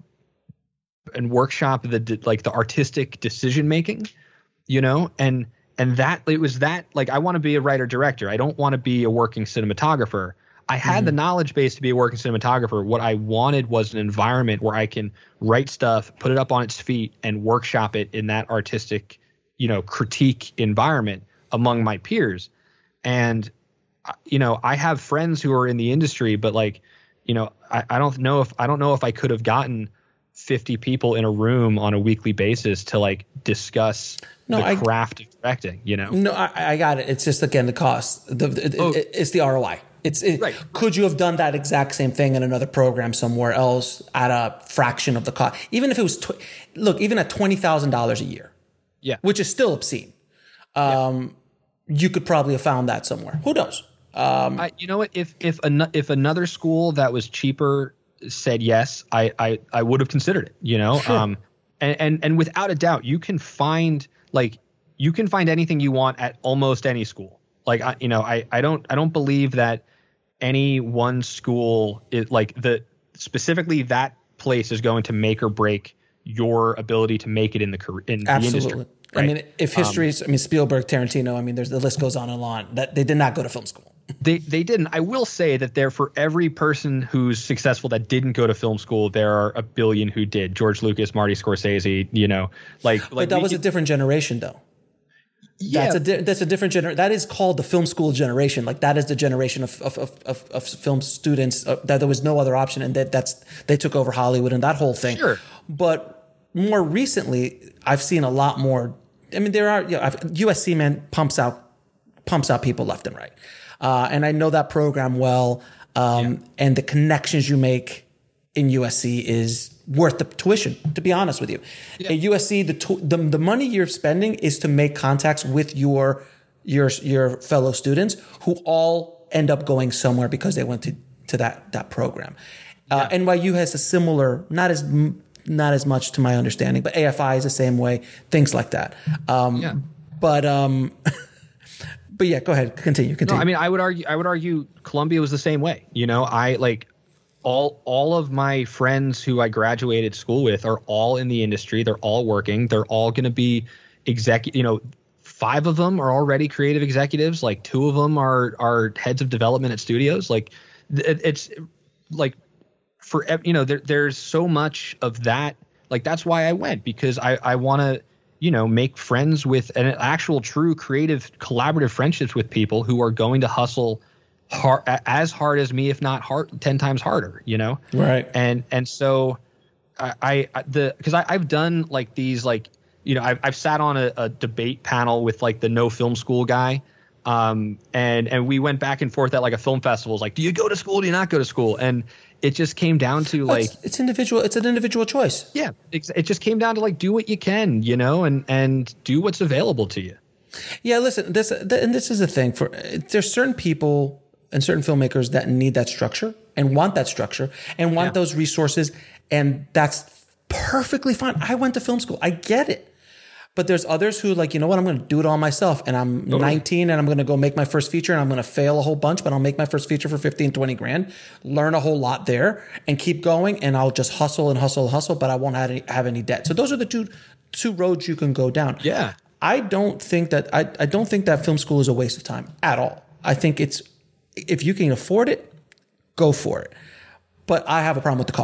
and workshop the like the artistic decision making, you know, and and that it was that like I want to be a writer director. I don't want to be a working cinematographer. I had mm-hmm. the knowledge base to be a working cinematographer. What I wanted was an environment where I can write stuff, put it up on its feet, and workshop it in that artistic, you know, critique environment among my peers. And, you know, I have friends who are in the industry, but like, you know, I, I don't know if I don't know if I could have gotten fifty people in a room on a weekly basis to like discuss no, the I, craft of directing, you know? No, I, I got it. It's just, again, the cost. The, the, oh. it, it's the R O I. It's it, right. Could you have done that exact same thing in another program somewhere else at a fraction of the cost? Even if it was, tw- look, even at twenty thousand dollars a year, yeah, which is still obscene, um, yeah. you could probably have found that somewhere. Who knows? Um, I, you know what? If if an, if another school that was cheaper said yes, I I, I would have considered it. You know, sure. um, and, and and without a doubt, you can find like you can find anything you want at almost any school. Like I, you know, I I don't I don't believe that any one school is like the specifically that place is going to make or break your ability to make it in the career in Absolutely. the industry. Right? I mean, if history's, um, I mean, Spielberg, Tarantino, I mean, there's the list goes on and on. That they did not go to film school. They they didn't. I will say that there for every person who's successful that didn't go to film school, there are a billion who did. George Lucas, Marty Scorsese, you know, like. But like that was could, a different generation, though. Yeah, that's a di- that's a different generation. That is called the film school generation. Like that is the generation of of of, of, of film students uh, that there was no other option, and that that's they took over Hollywood and that whole thing. Sure. But more recently, I've seen a lot more. I mean, there are you know, I've, U S C man pumps out pumps out people left and right, uh, and I know that program well. Um, yeah. And the connections you make in U S C is worth the tuition, to be honest with you. Yeah. At U S C, the, tu- the the money you're spending is to make contacts with your your your fellow students who all end up going somewhere because they went to, to that that program. Yeah. Uh, N Y U has a similar, not as not as much to my understanding, but A F I is the same way. Things like that. Um, yeah. But um, but yeah, go ahead, continue. Continue. No, I mean, I would argue. I would argue Columbia was the same way. You know, I like. All all of my friends who I graduated school with are all in the industry. They're all working. They're all going to be executive. You know, five of them are already creative executives. Like two of them are are heads of development at studios. Like it, it's like for you know there there's so much of that. Like that's why I went, because I I want to you know make friends with an actual true creative collaborative friendships with people who are going to hustle hard, as hard as me, if not hard, ten times harder, you know? Right. And, and so I, I the, cause I, I've done like these, like, you know, I've, I've sat on a, a debate panel with like the no film school guy. Um, and, and we went back and forth at like a film festival. It's like, do you go to school? Do you not go to school? And it just came down to like, it's, it's individual. It's an individual choice. Yeah. It, it just came down to like, do what you can, you know, and, and do what's available to you. Yeah. Listen, this, and this is the thing for, there's certain people and certain filmmakers that need that structure and want that structure and want yeah. those resources. And that's perfectly fine. I went to film school. I get it. But there's others who like, you know what, I'm going to do it all myself. And I'm totally. nineteen and I'm going to go make my first feature and I'm going to fail a whole bunch, but I'll make my first feature for fifteen, twenty grand, learn a whole lot there and keep going. And I'll just hustle and hustle and hustle, but I won't have any, have any debt. So those are the two, two roads you can go down. Yeah. I don't think that, I, I don't think that film school is a waste of time at all. I think it's, if you can afford it, go for it. But I have a problem with the cost.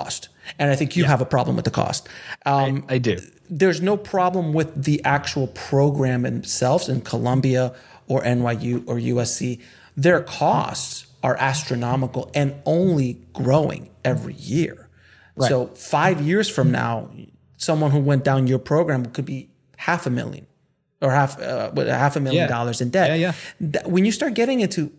And I think you Yeah. have a problem with the cost. Um, I, I do. There's no problem with the actual program themselves in Columbia or N Y U or U S C. Their costs are astronomical and only growing every year. Right. So five years from now, someone who went down your program could be half a million or half uh, with half a million Yeah. dollars in debt. Yeah, yeah. Th- When you start getting into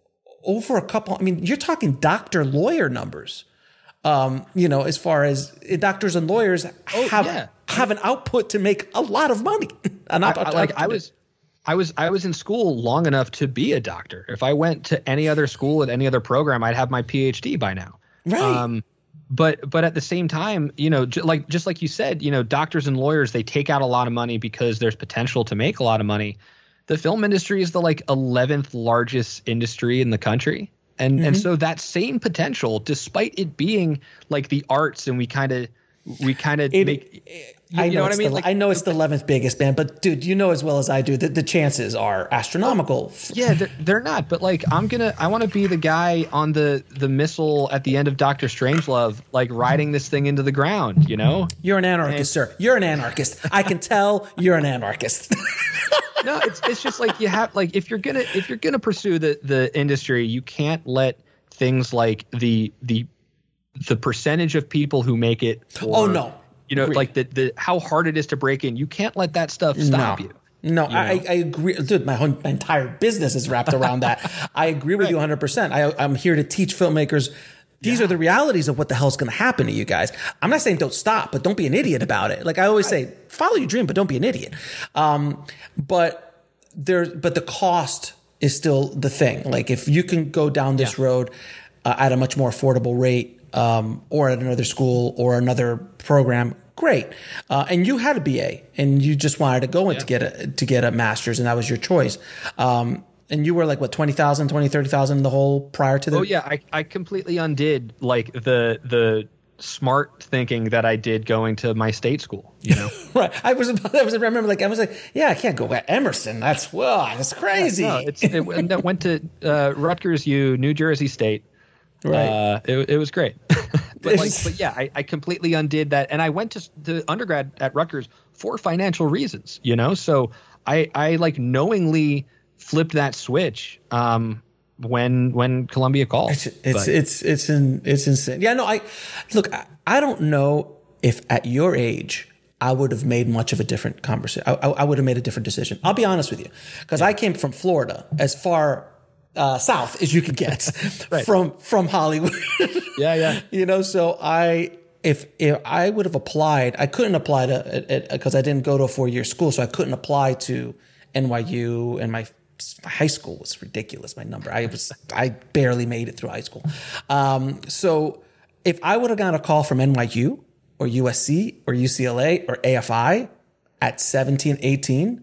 over a couple, I mean, you're talking doctor lawyer numbers. Um, you know, as far as uh, doctors and lawyers have yeah. have an output to make a lot of money. An I, output- I- like I was, I was, I was in school long enough to be a doctor. If I went to any other school at any other program, I'd have my P H D by now. Right. Um, but but at the same time, you know, j- like just like you said, you know, doctors and lawyers, they take out a lot of money because there's potential to make a lot of money. The film industry is the like eleventh largest industry in the country. And and so that same potential, despite it being like the arts, and we kind of we kind of It- make you, I you know, know what I it's mean? the, Like, I know it's the eleventh biggest band, but dude, you know as well as I do that the chances are astronomical. yeah, they're, they're not. But like, I'm gonna I want to be the guy on the the missile at the end of Doctor Strangelove, like riding this thing into the ground. You know? You're an anarchist, sir. You're an anarchist. I can tell you're an anarchist. No, it's it's just like you have like if you're gonna if you're gonna pursue the the industry, you can't let things like the the the percentage of people who make it. Oh, or, no. You know, Agreed. like the the how hard it is to break in. You can't let that stuff stop no. you. No, You know? I, I agree. Dude, my whole my entire business is wrapped around that. I agree with you one hundred percent. I, I'm here to teach filmmakers. These are the realities of what the hell's going to happen to you guys. I'm not saying don't stop, but don't be an idiot about it. Like I always say, follow your dream, but don't be an idiot. Um, but there, but the cost is still the thing. Like if you can go down this Yeah. road uh, at a much more affordable rate, um, or at another school or another program, great. Uh, and you had a B A and you just wanted to go in to get a, to get a master's, and that was your choice. Um, and you were like, what, twenty thousand, twenty, thirty thousand the whole prior to the. Oh yeah, I, I completely undid like the the smart thinking that I did going to my state school. You know, Right. I was, I was, I remember like, I was like, yeah, I can't go at Emerson. That's, well, that's crazy. no, it's it, and that went to uh, Rutgers U, New Jersey State. Right. Uh, it, it was great. but like, but yeah, I, I completely undid that, and I went to the undergrad at Rutgers for financial reasons. You know, so I I like knowingly flipped that switch um, when when Columbia called. It's it's But- it's it's in, it's insane. Yeah, no, I look. I, I don't know if at your age I would have made much of a different conversation. I, I, I would have made a different decision. I'll be honest with you, because I came from Florida, as far uh, south as you could get Right. from from Hollywood. yeah, yeah. You know, so I if if I would have applied, I couldn't apply to because I didn't go to a four year school, so I couldn't apply to N Y U, and my my high school was ridiculous. My number, I was I barely made it through high school. Um, so if I would have gotten a call from N Y U or U S C or U C L A or A F I at seventeen, eighteen,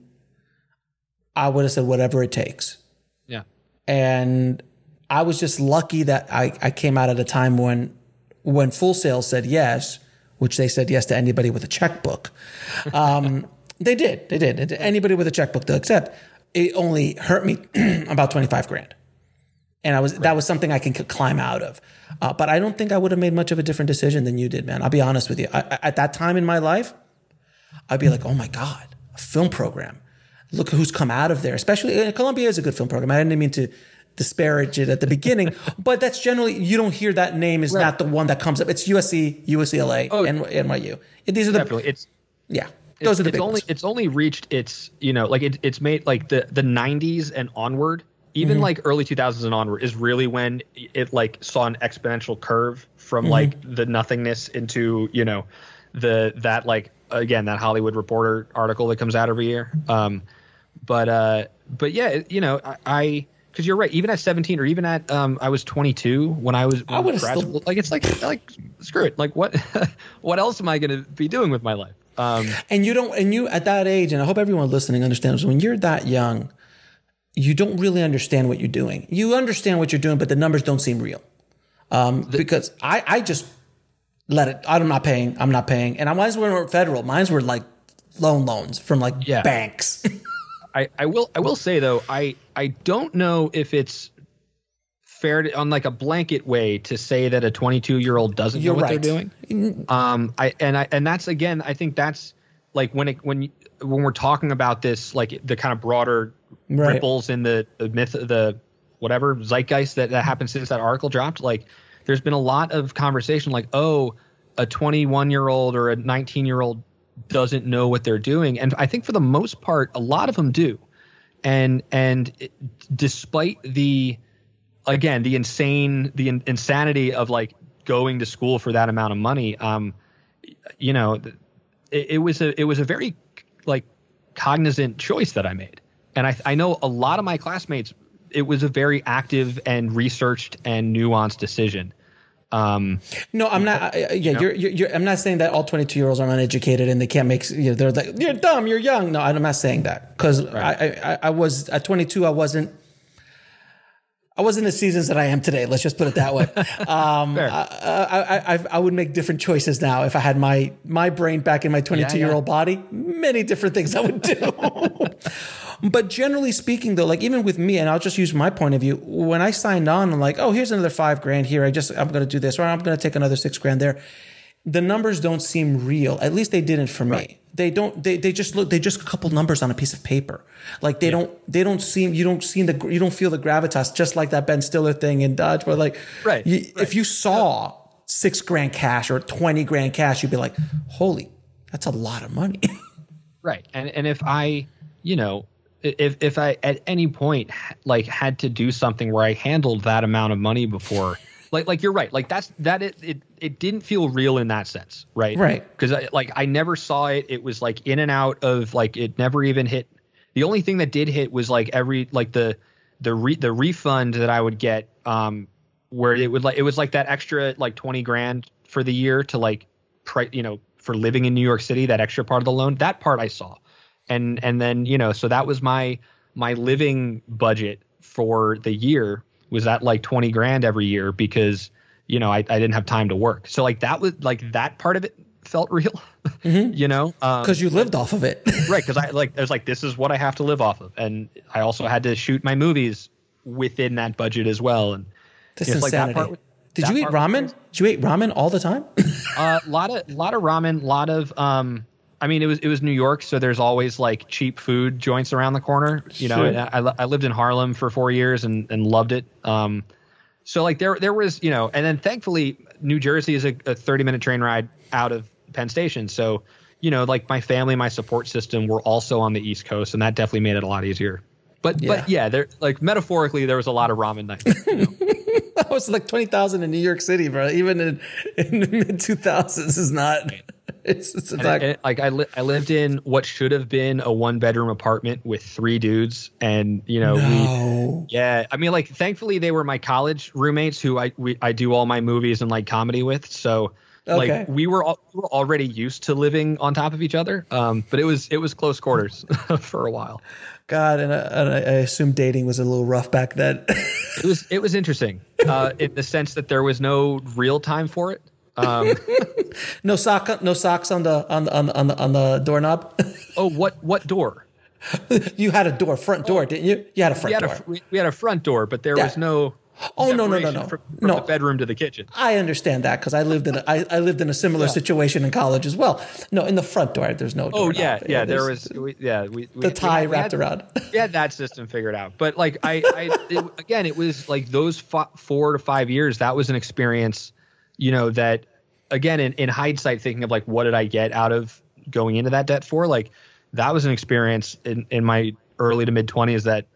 I would have said whatever it takes. Yeah. And I was just lucky that I, I came out at a time when when Full Sail said yes, which they said yes to anybody with a checkbook. Um, they did. They did. Anybody with a checkbook they'll accept. It only hurt me about twenty-five grand. And I was that was something I can climb out of. Uh, but I don't think I would have made much of a different decision than you did, man. I'll be honest with you. I, I, at that time in my life, I'd be like, oh my God, a film program. Look who's come out of there. Especially uh, Columbia is a good film program. I didn't mean to disparage it at the beginning, but that's generally, you don't hear that name is Right. not the one that comes up. It's U S C, U C L A, Oh, and N Y U. These are the, Definitely. It's yeah, those it's, are the it's big only ones. it's only reached its you know like it, it's made like the the nineties and onward, even Mm-hmm. like early two thousands and onward is really when it like saw an exponential curve from Mm-hmm. like the nothingness into you know the that like again that Hollywood Reporter article that comes out every year. Um, but uh, but yeah, it- you know I. I Because you're right. Even at seventeen, or even at um, I was twenty-two when I was I when would've grad still- school. Like it's like like screw it. Like what what else am I going to be doing with my life? Um, And you don't, and you at that age, and I hope everyone listening understands, when you're that young, you don't really understand what you're doing. You understand what you're doing, but the numbers don't seem real. Um, because I, I just let it, I'm not paying, I'm not paying. And mine weren't federal. Mine were like loan loans from like Yeah. banks. I, I will I will say though I I don't know if it's fair to, on like a blanket way to say that a twenty-two year old doesn't You're know what right. they're doing. Um, I and I and that's again, I think that's like when it when you, when we're talking about this, like the kind of broader Right. ripples in the, the myth, the whatever zeitgeist that, that happened since that article dropped. Like, there's been a lot of conversation, like, oh, a twenty-one year old or a nineteen year old doesn't know what they're doing, and I think for the most part, a lot of them do. And and it, despite the again the insane the in, insanity of like going to school for that amount of money, um, you know, it, it was a it was a very like cognizant choice that I made. And I, I know a lot of my classmates, it was a very active and researched and nuanced decision. Um, no, I'm not. I, yeah, you know? you're, you're, you're. I'm not saying that all twenty-two year olds are uneducated and they can't make. You know, they're like, you're dumb, you're young. No, I'm not saying that because right. I, I, I was at twenty-two. I wasn't. I wasn't in the seasons that I am today. Let's just put it that way. Um, I, I, I, I would make different choices now if I had my my brain back in my twenty-two year old body. Many different things I would do. But generally speaking, though, like even with me, and I'll just use my point of view. When I signed on, I'm like, oh, here's another five grand here. I just I'm going to do this, or I'm going to take another six grand there. The numbers don't seem real. At least they didn't for right. me. They don't. They they just look. They just a couple numbers on a piece of paper. Like they yeah. don't. They don't seem. You don't see the. You don't feel the gravitas. Just like that Ben Stiller thing in Dodge, where like, right. You, right. if you saw yeah. six grand cash or twenty grand cash, you'd be like, holy, that's a lot of money. Right. And and if I, you know. If if I at any point like had to do something where I handled that amount of money before, like like you're right, like that's that it it, it didn't feel real in that sense, right? Right. Because I, like I never saw it. It was like in and out of like it never even hit. The only thing that did hit was like every like the the re, the refund that I would get, um, where it would like it was like that extra like twenty grand for the year to like, pri- you know, for living in New York City, that extra part of the loan. That part I saw. And and then, you know, so that was my my living budget for the year was at like twenty grand every year because, you know, I, I didn't have time to work. So like that was like that part of it felt real, mm-hmm. you know, because um, you lived off of it. Right. Because I like I was like, this is what I have to live off of. And I also had to shoot my movies within that budget as well. And this you know, insanity. Like that part, Did that you eat ramen? Was, Did you eat ramen all the time? A uh, lot of lot of ramen, lot of um. I mean, it was it was New York, so there's always like cheap food joints around the corner. You know, sure. I, I lived in Harlem for four years and, and loved it. Um, so like there there was, you know, and then thankfully New Jersey is a, a thirty minute train ride out of Penn Station. So, you know, like my family, my support system were also on the East Coast, and that definitely made it a lot easier. But yeah. but yeah, there like metaphorically there was a lot of ramen nights. You know? That was like twenty thousand in New York City, bro. Even in, in the mid two thousands is not. It's, it's and it, and like I li- I lived in what should have been a one bedroom apartment with three dudes, and you know no. we yeah I mean like thankfully they were my college roommates who I we, I do all my movies and like comedy with, so like okay. we were all, we were already used to living on top of each other, um but it was it was close quarters for a while. God, and I, and I assume dating was a little rough back then. It was it was interesting uh, in the sense that there was no real time for it. Um, no sock, no socks on the on the on the on the, on the doorknob. Oh, what what door? You had a door, front door, oh, didn't you? You had a front we had door. A, we had a front door, but there yeah. was no. Oh no no no no from, from no the bedroom to the kitchen. I understand that because I lived in a, I, I lived in a similar yeah. situation in college as well. No, in the front door there's no. Oh yeah yeah there was we, yeah we, we the tie we, wrapped we had, around. We had that system figured out, but like I I it, again it was like those f- four to five years that was an experience, you know, that again in, in hindsight thinking of like what did I get out of going into that debt for, like that was an experience in in my early to mid twenties that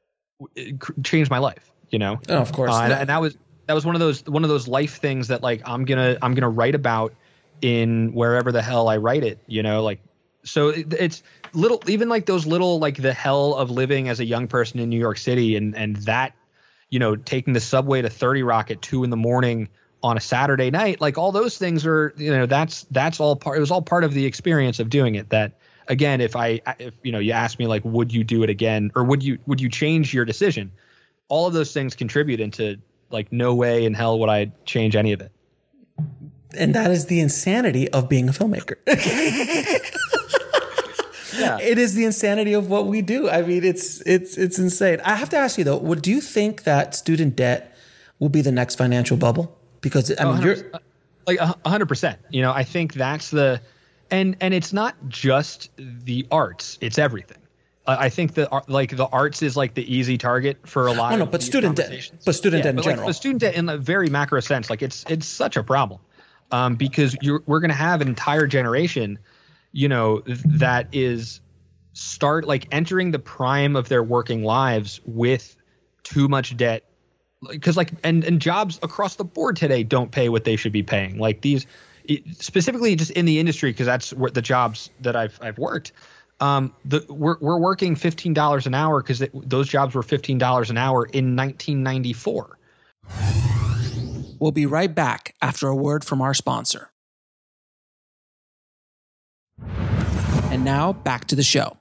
it changed my life. You know, oh, of course, uh, and, and that was that was one of those one of those life things that like I'm gonna I'm gonna write about in wherever the hell I write it. You know, like so it, it's little even like those little like the hell of living as a young person in New York City and and that, you know, taking the subway to thirty Rock at two in the morning on a Saturday night, like all those things are, you know, that's that's all part. It was all part of the experience of doing it. That again, if I if you know you ask me like would you do it again or would you would you change your decision? All of those things contribute into like no way in hell would I change any of it. And that is the insanity of being a filmmaker. Yeah. It is the insanity of what we do. I mean, it's it's it's insane. I have to ask you though, what do you think that student debt will be the next financial bubble? Because I mean, oh, you're like a hundred percent. You know, I think that's the, and and it's not just the arts; it's everything. Uh, I think that like the arts is like the easy target for a lot. Oh, no, of but these student debt, but student yeah, debt in but general. Like the student debt in a very macro sense, like it's it's such a problem, um, because you're we're going to have an entire generation, you know, that is start like entering the prime of their working lives with too much debt, because like and and jobs across the board today don't pay what they should be paying. Like these, specifically just in the industry, because that's what the jobs that I've I've worked. Um, the we're we're working fifteen dollars an hour because those jobs were fifteen dollars an hour in nineteen ninety-four. We'll be right back after a word from our sponsor. And now back to the show.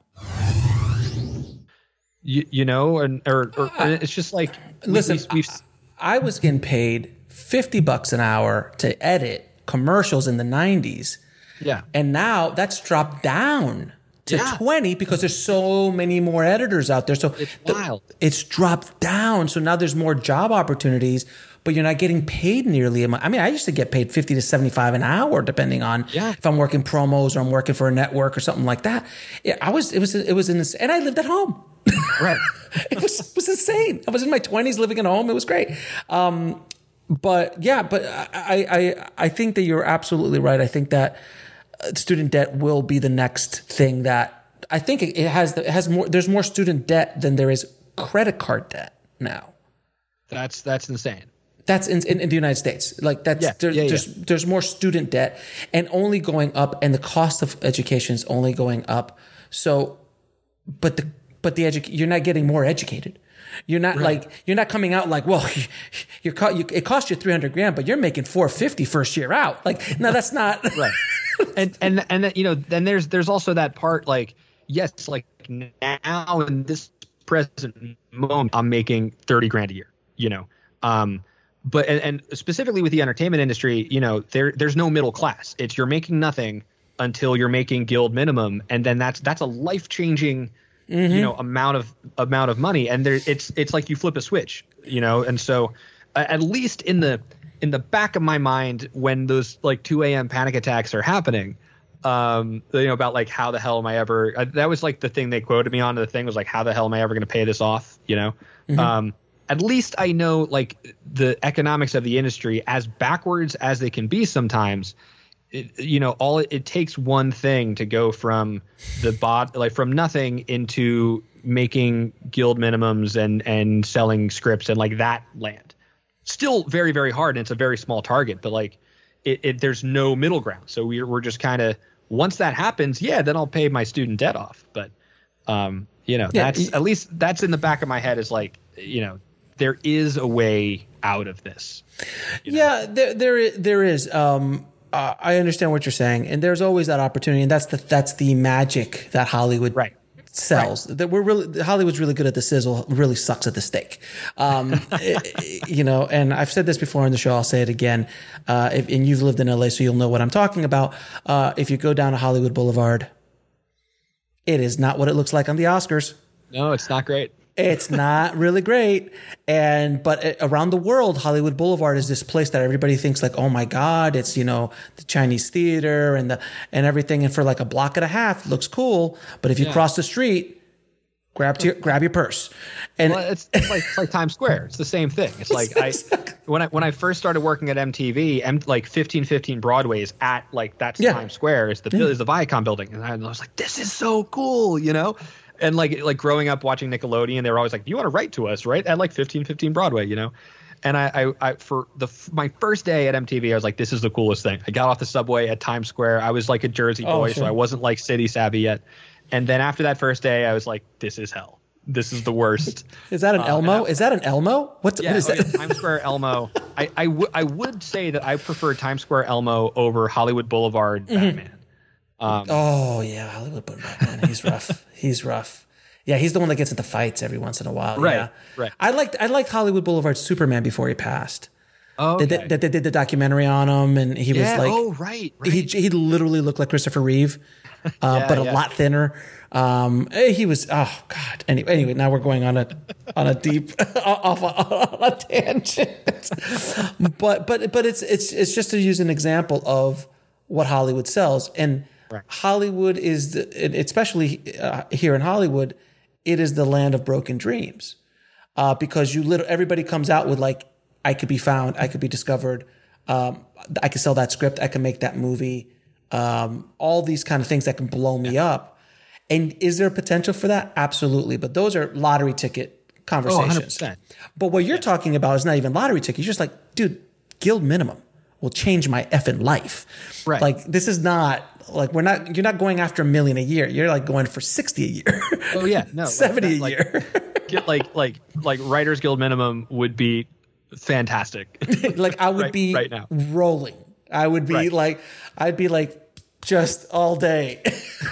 You you know, and or, or it's just like listen. We, we've, I, I was getting paid fifty bucks an hour to edit commercials in the nineties. Yeah, and now that's dropped down to yeah. twenty because there's so many more editors out there. So it's the, wild. It's dropped down. So now there's more job opportunities, but you're not getting paid nearly as much. I mean, I used to get paid fifty to seventy-five an hour, depending on yeah. if I'm working promos or I'm working for a network or something like that. Yeah, I was, it was, it was in this, and I lived at home. Right. it was, it was insane. I was in my twenties living at home. It was great. Um, but yeah, but I, I, I think that you're absolutely right. I think that student debt will be the next thing that I think it has. It has more. There's more student debt than there is credit card debt now. That's that's insane. That's in, in, in the United States. Like that's yeah, there, yeah, there's yeah. there's more student debt and only going up, and the cost of education is only going up. So, but the but the edu- you're not getting more educated. You're not right. like you're not coming out like, well, you're co- you, it cost you three hundred grand, but you're making four fifty first year out. Like, no, that's not right. And and and that, you know, then there's there's also that part like, yes, like now in this present moment, I'm making thirty grand a year. You know, um, but and, and specifically with the entertainment industry, you know, there there's no middle class. It's you're making nothing until you're making guild minimum, and then that's that's a life changing. Mm-hmm. You know, amount of amount of money, and there it's it's like you flip a switch, you know, and so uh, at least in the in the back of my mind when those like two a.m. panic attacks are happening, um, you know, about like how the hell am I ever? Uh, that was like the thing they quoted me on. The thing was like, how the hell am I ever going to pay this off? You know, mm-hmm. um, at least I know like the economics of the industry, as backwards as they can be sometimes. It, you know, all it, it takes one thing to go from the bot, like from nothing into making guild minimums and and selling scripts and like that land. Still very, very hard. And it's a very small target, but like it, it there's no middle ground. So we're we're just kind of once that happens, yeah, then I'll pay my student debt off. But um, you know, yeah, that's at least that's in the back of my head is like, you know, there is a way out of this. You know? Yeah, there there there is. Um, Uh, I understand what you're saying, and there's always that opportunity, and that's the that's the magic that Hollywood right. sells. Right. That we're really Hollywood's really good at the sizzle, really sucks at the steak. Um, it, you know, and I've said this before on the show. I'll say it again. Uh, if, and you've lived in L A, so you'll know what I'm talking about. Uh, if you go down to Hollywood Boulevard, it is not what it looks like on the Oscars. No, it's not great. It's not really great. And, but around the world, Hollywood Boulevard is this place that everybody thinks like, oh my God, it's, you know, the Chinese theater and the, and everything. And for like a block and a half, it looks cool. But if you yeah. cross the street, grab to your, grab your purse. And well, it's, it's like, it's like Times Square. It's the same thing. It's like I, when I, when I first started working at M T V, M, like fifteen fifteen Broadway is at like, that's yeah. Times Square is the, yeah. is the Viacom building. And I was like, this is so cool, you know? And like like growing up watching Nickelodeon, they were always like, "You want to write to us, right?" At like fifteen fifteen Broadway, you know. And I, I, I for the my first day at M T V, I was like, "This is the coolest thing." I got off the subway at Times Square. I was like a Jersey boy, oh, sure. so I wasn't like city savvy yet. And then after that first day, I was like, "This is hell. This is the worst." Is that an uh, Elmo? I, is that an Elmo? What's yeah, what is oh, that? Yeah, Times Square Elmo. I I, w- I would say that I prefer Times Square Elmo over Hollywood Boulevard mm-hmm. Batman. Um, oh yeah, Hollywood Boulevard Batman. He's rough. He's rough. Yeah, he's the one that gets into fights every once in a while. Right, yeah. right. I liked I liked Hollywood Boulevard Superman before he passed. Oh, okay. That, that they did the documentary on him, and he yeah, was like, oh, right, right. He he literally looked like Christopher Reeve, uh, yeah, but a yeah. lot thinner. Um, he was, oh God. Anyway, anyway, now we're going on a on a deep off a, on a tangent. but but but it's it's it's just to use an example of what Hollywood sells, and right. Hollywood is, the, especially uh, here in Hollywood, it is the land of broken dreams, uh, because you literally everybody comes out with like, I could be found, I could be discovered, um, I could sell that script, I can make that movie, um, all these kind of things that can blow me yeah. up. And is there potential for that? Absolutely. But those are lottery ticket conversations. Oh, one hundred percent. But what you're yeah. talking about is not even lottery ticket. You're just like, dude, guild minimum will change my effing life. Right. Like, this is not like, we're not, you're not going after a million a year. You're like going for sixty a year. Oh yeah. No. seventy like that, a year. Like, like, like, like Writers Guild minimum would be fantastic. Like I would right, be right now. rolling. I would be right. like, I'd be like just all day.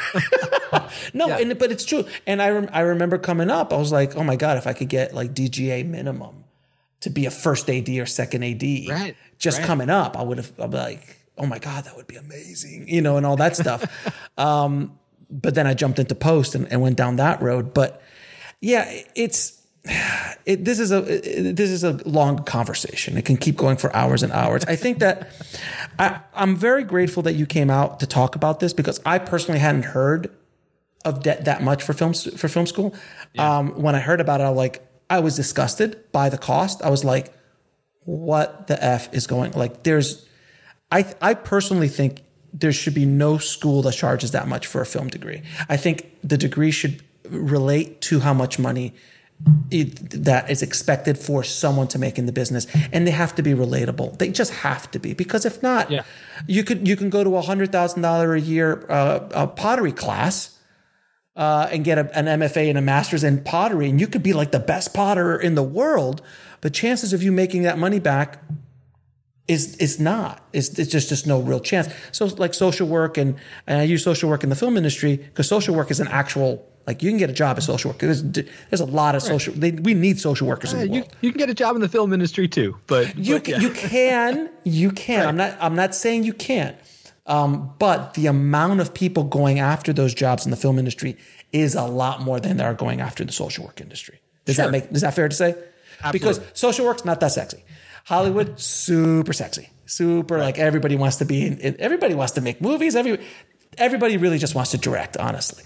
no, yeah. and, but it's true. And I, rem- I remember coming up, I was like, oh my God, if I could get like D G A minimum to be a first A D or second A D, right. just right. coming up, I would have, I'd be like, oh my God, that would be amazing, you know, and all that stuff. um, but then I jumped into post and, and went down that road. But yeah, it's, It, this is a it, this is a long conversation. It can keep going for hours and hours. I think that I, I'm very grateful that you came out to talk about this, because I personally hadn't heard of debt that much for film for film school. Yeah. Um, when I heard about it, I was like, I was disgusted by the cost. I was like, what the F is going? Like, there's, I I personally think there should be no school that charges that much for a film degree. I think the degree should relate to how much money It, that is expected for someone to make in the business, and they have to be relatable. They just have to be, because if not, yeah. you could you can go to a hundred thousand dollar a year uh, a pottery class uh, and get a, an M F A and a master's in pottery, and you could be like the best potter in the world. But chances of you making that money back is is not. It's, it's just just no real chance. So like social work, and, and I use social work in the film industry because social work is an actual. Like, you can get a job as social worker. There's, there's a lot of social. They, we need social workers in the you, world. You can get a job in the film industry too, but you but, yeah. you can you can. Right. I'm not I'm not saying you can't. Um, but the amount of people going after those jobs in the film industry is a lot more than there are going after the social work industry. Does sure. that make is that fair to say? Absolutely. Because social work's not that sexy. Hollywood, super sexy, super right. like everybody wants to be. In, everybody wants to make movies. Every everybody really just wants to direct. Honestly.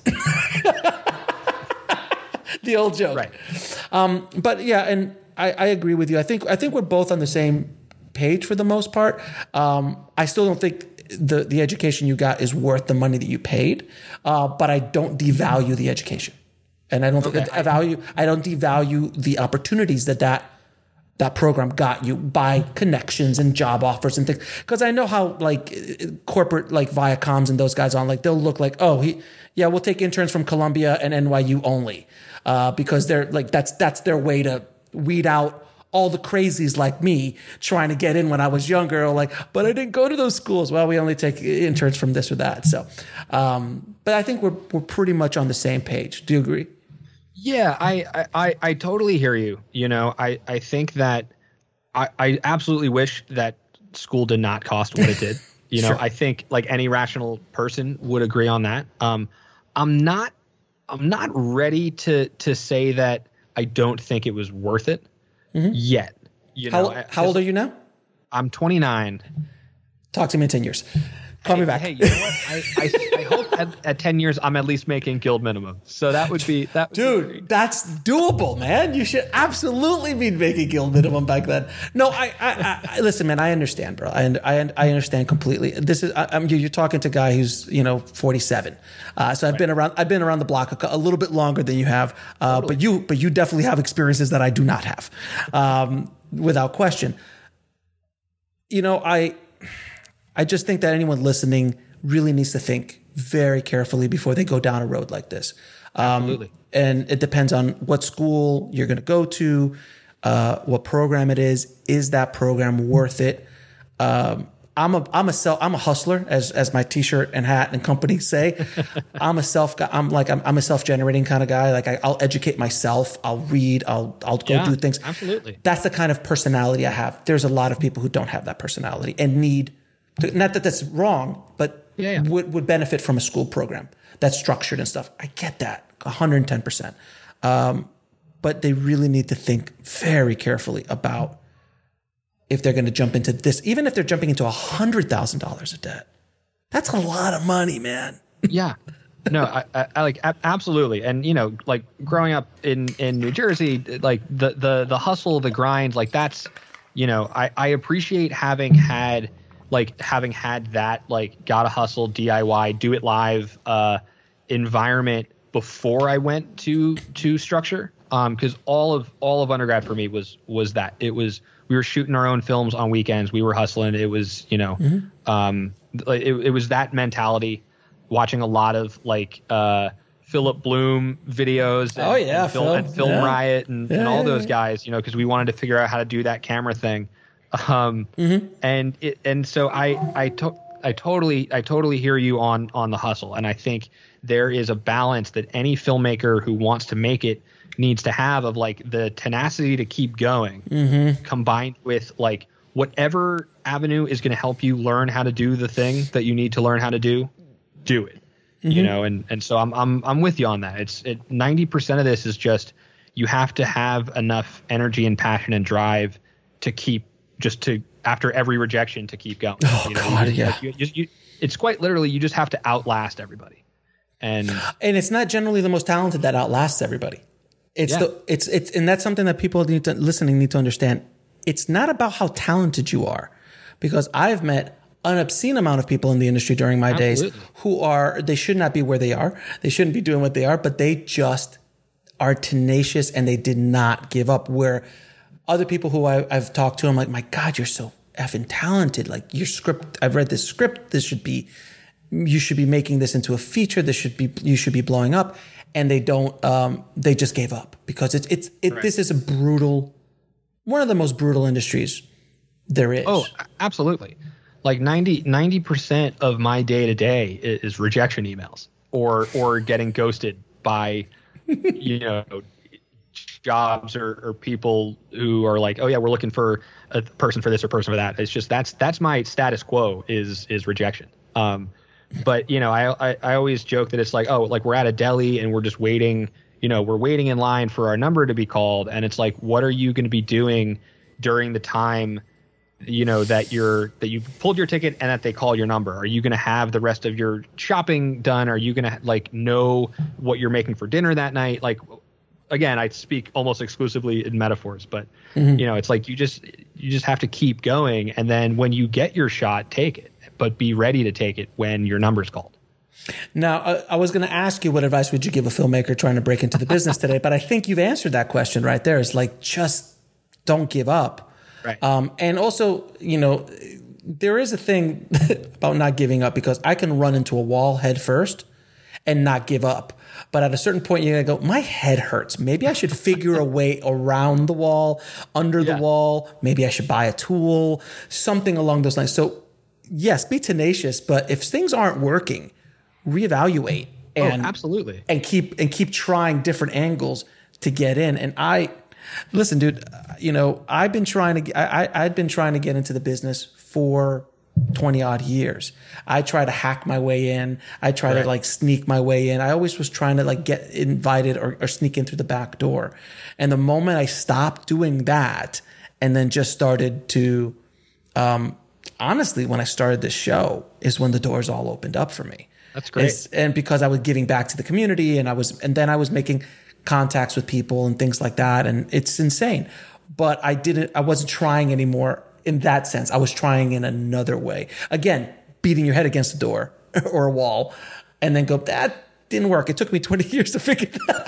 The old joke. Right. Um, but yeah, and I, I agree with you. I think I think we're both on the same page for the most part. Um, I still don't think the, the education you got is worth the money that you paid, uh, but I don't devalue the education. And I don't okay. think I value I don't devalue the opportunities that that that program got you by connections and job offers and things. Because I know how like corporate like Viacoms and those guys on, like they'll look like, oh, he yeah, we'll take interns from Columbia and N Y U only. Uh, because they're like that's that's their way to weed out all the crazies like me trying to get in when I was younger. Or like, but I didn't go to those schools. Well, we only take interns from this or that. So, um, but I think we're we're pretty much on the same page. Do you agree? Yeah, I I, I totally hear you. You know, I, I think that I, I absolutely wish that school did not cost what it did. You know, sure. I think like any rational person would agree on that. Um, I'm not. I'm not ready to to say that I don't think it was worth it mm-hmm. yet. You know, how, how old are you now? I'm twenty-nine. Talk to me in ten years. Call hey, me back. Hey, you know what? I, I, I hope at, at ten years I'm at least making guild minimum. So that would be that. Would Dude, be that's doable, man. You should absolutely be making guild minimum back then. No, I, I, I listen, man. I understand, bro. I, I, I understand completely. This is I, I'm you're talking to a guy who's you know forty-seven. Uh, so I've right. been around. I've been around the block a, a little bit longer than you have. Uh, totally. But you, but you definitely have experiences that I do not have, um, without question. You know, I. I just think that anyone listening really needs to think very carefully before they go down a road like this. Um, Absolutely. And it depends on what school you're going to go to, uh, what program it is. Is that program worth it? Um, I'm a I'm a self I'm a hustler, as as my T-shirt and hat and company say. I'm a self guy. I'm like I'm, I'm a self generating kind of guy. Like I, I'll educate myself. I'll read. I'll I'll go yeah, do things. Absolutely. That's the kind of personality I have. There's a lot of people who don't have that personality and need to, not that that's wrong, but yeah, yeah. would would benefit from a school program that's structured and stuff. I get that one hundred ten percent. Um, but they really need to think very carefully about if they're going to jump into this, even if they're jumping into one hundred thousand dollars of debt. That's a lot of money, man. Yeah. No, I, I, I like a- absolutely. And, you know, like growing up in, in New Jersey, like the, the, the hustle, the grind, like that's, you know, I, I appreciate having had, like having had that, like gotta hustle, D I Y, do it live, uh, environment before I went to, to structure. Um, cause all of, all of undergrad for me was, was that it was, we were shooting our own films on weekends. We were hustling. It was, you know, mm-hmm. um, it, it was that mentality. Watching a lot of like uh, Philip Bloom videos. And, oh yeah, and film, Phil. and film yeah. Riot and, yeah, and all yeah, those yeah. guys. You know, because we wanted to figure out how to do that camera thing. Um, mm-hmm. And it, and so I I to, I totally I totally hear you on on the hustle. And I think there is a balance that any filmmaker who wants to make it needs to have of like the tenacity to keep going, mm-hmm. combined with like whatever avenue is going to help you learn how to do the thing that you need to learn how to do, do it, mm-hmm. you know? And, and so I'm, I'm, I'm with you on that. It's it ninety percent of this is just, you have to have enough energy and passion and drive to keep just to after every rejection to keep going. Oh you know? God, you, yeah. Like you, you, you, it's quite literally, you just have to outlast everybody. And, and it's not generally the most talented that outlasts everybody. It's yeah. the it's it's and that's something that people need to listening need to understand. It's not about how talented you are, because I've met an obscene amount of people in the industry during my Absolutely. days who are they should not be where they are. They shouldn't be doing what they are, but they just are tenacious and they did not give up. Where other people who I, I've talked to, I'm like, my God, you're so effing talented. Like your script, I've read this script. This should be, you should be making this into a feature. This should be, you should be blowing up. And they don't, um, they just gave up because it's, it's, it, right. This is a brutal, one of the most brutal industries there is. Oh, absolutely. Like ninety percent of my day to day is rejection emails or, or getting ghosted by, you know, jobs or, or people who are like, oh yeah, we're looking for a person for this or person for that. It's just, that's, that's my status quo is, is rejection. Um, But, you know, I, I I always joke that it's like, oh, like we're at a deli and we're just waiting, you know, we're waiting in line for our number to be called. And it's like, what are you going to be doing during the time, you know, that you're that you've pulled your ticket and that they call your number? Are you going to have the rest of your shopping done? Are you going to like know what you're making for dinner that night? Like, again, I speak almost exclusively in metaphors, but, mm-hmm. you know, it's like you just you just have to keep going. And then when you get your shot, take it. But be ready to take it when your number's called. Now, I, I was going to ask you what advice would you give a filmmaker trying to break into the business today, but I think you've answered that question right there. It's like, just don't give up. Right. Um, and also, you know, there is a thing about not giving up because I can run into a wall head first and not give up. But at a certain point, you're going to go, my head hurts. Maybe I should figure a way around the wall, under yeah. the wall. Maybe I should buy a tool, something along those lines. So, yes, be tenacious, but if things aren't working, reevaluate and oh, absolutely, and keep and keep trying different angles to get in. And I listen, dude. You know, I've been trying to. I, I I'd been trying to get into the business for twenty odd years. I try to hack my way in. I try right. to like sneak my way in. I always was trying to like get invited or, or sneak in through the back door. And the moment I stopped doing that, and then just started to. Um, Honestly, when I started this show is when the doors all opened up for me. That's great. It's, and because I was giving back to the community and I was, and then I was making contacts with people and things like that. And it's insane, but I didn't, I wasn't trying anymore in that sense. I was trying in another way. Again, beating your head against a door or a wall and then go, that didn't work. It took me twenty years to figure that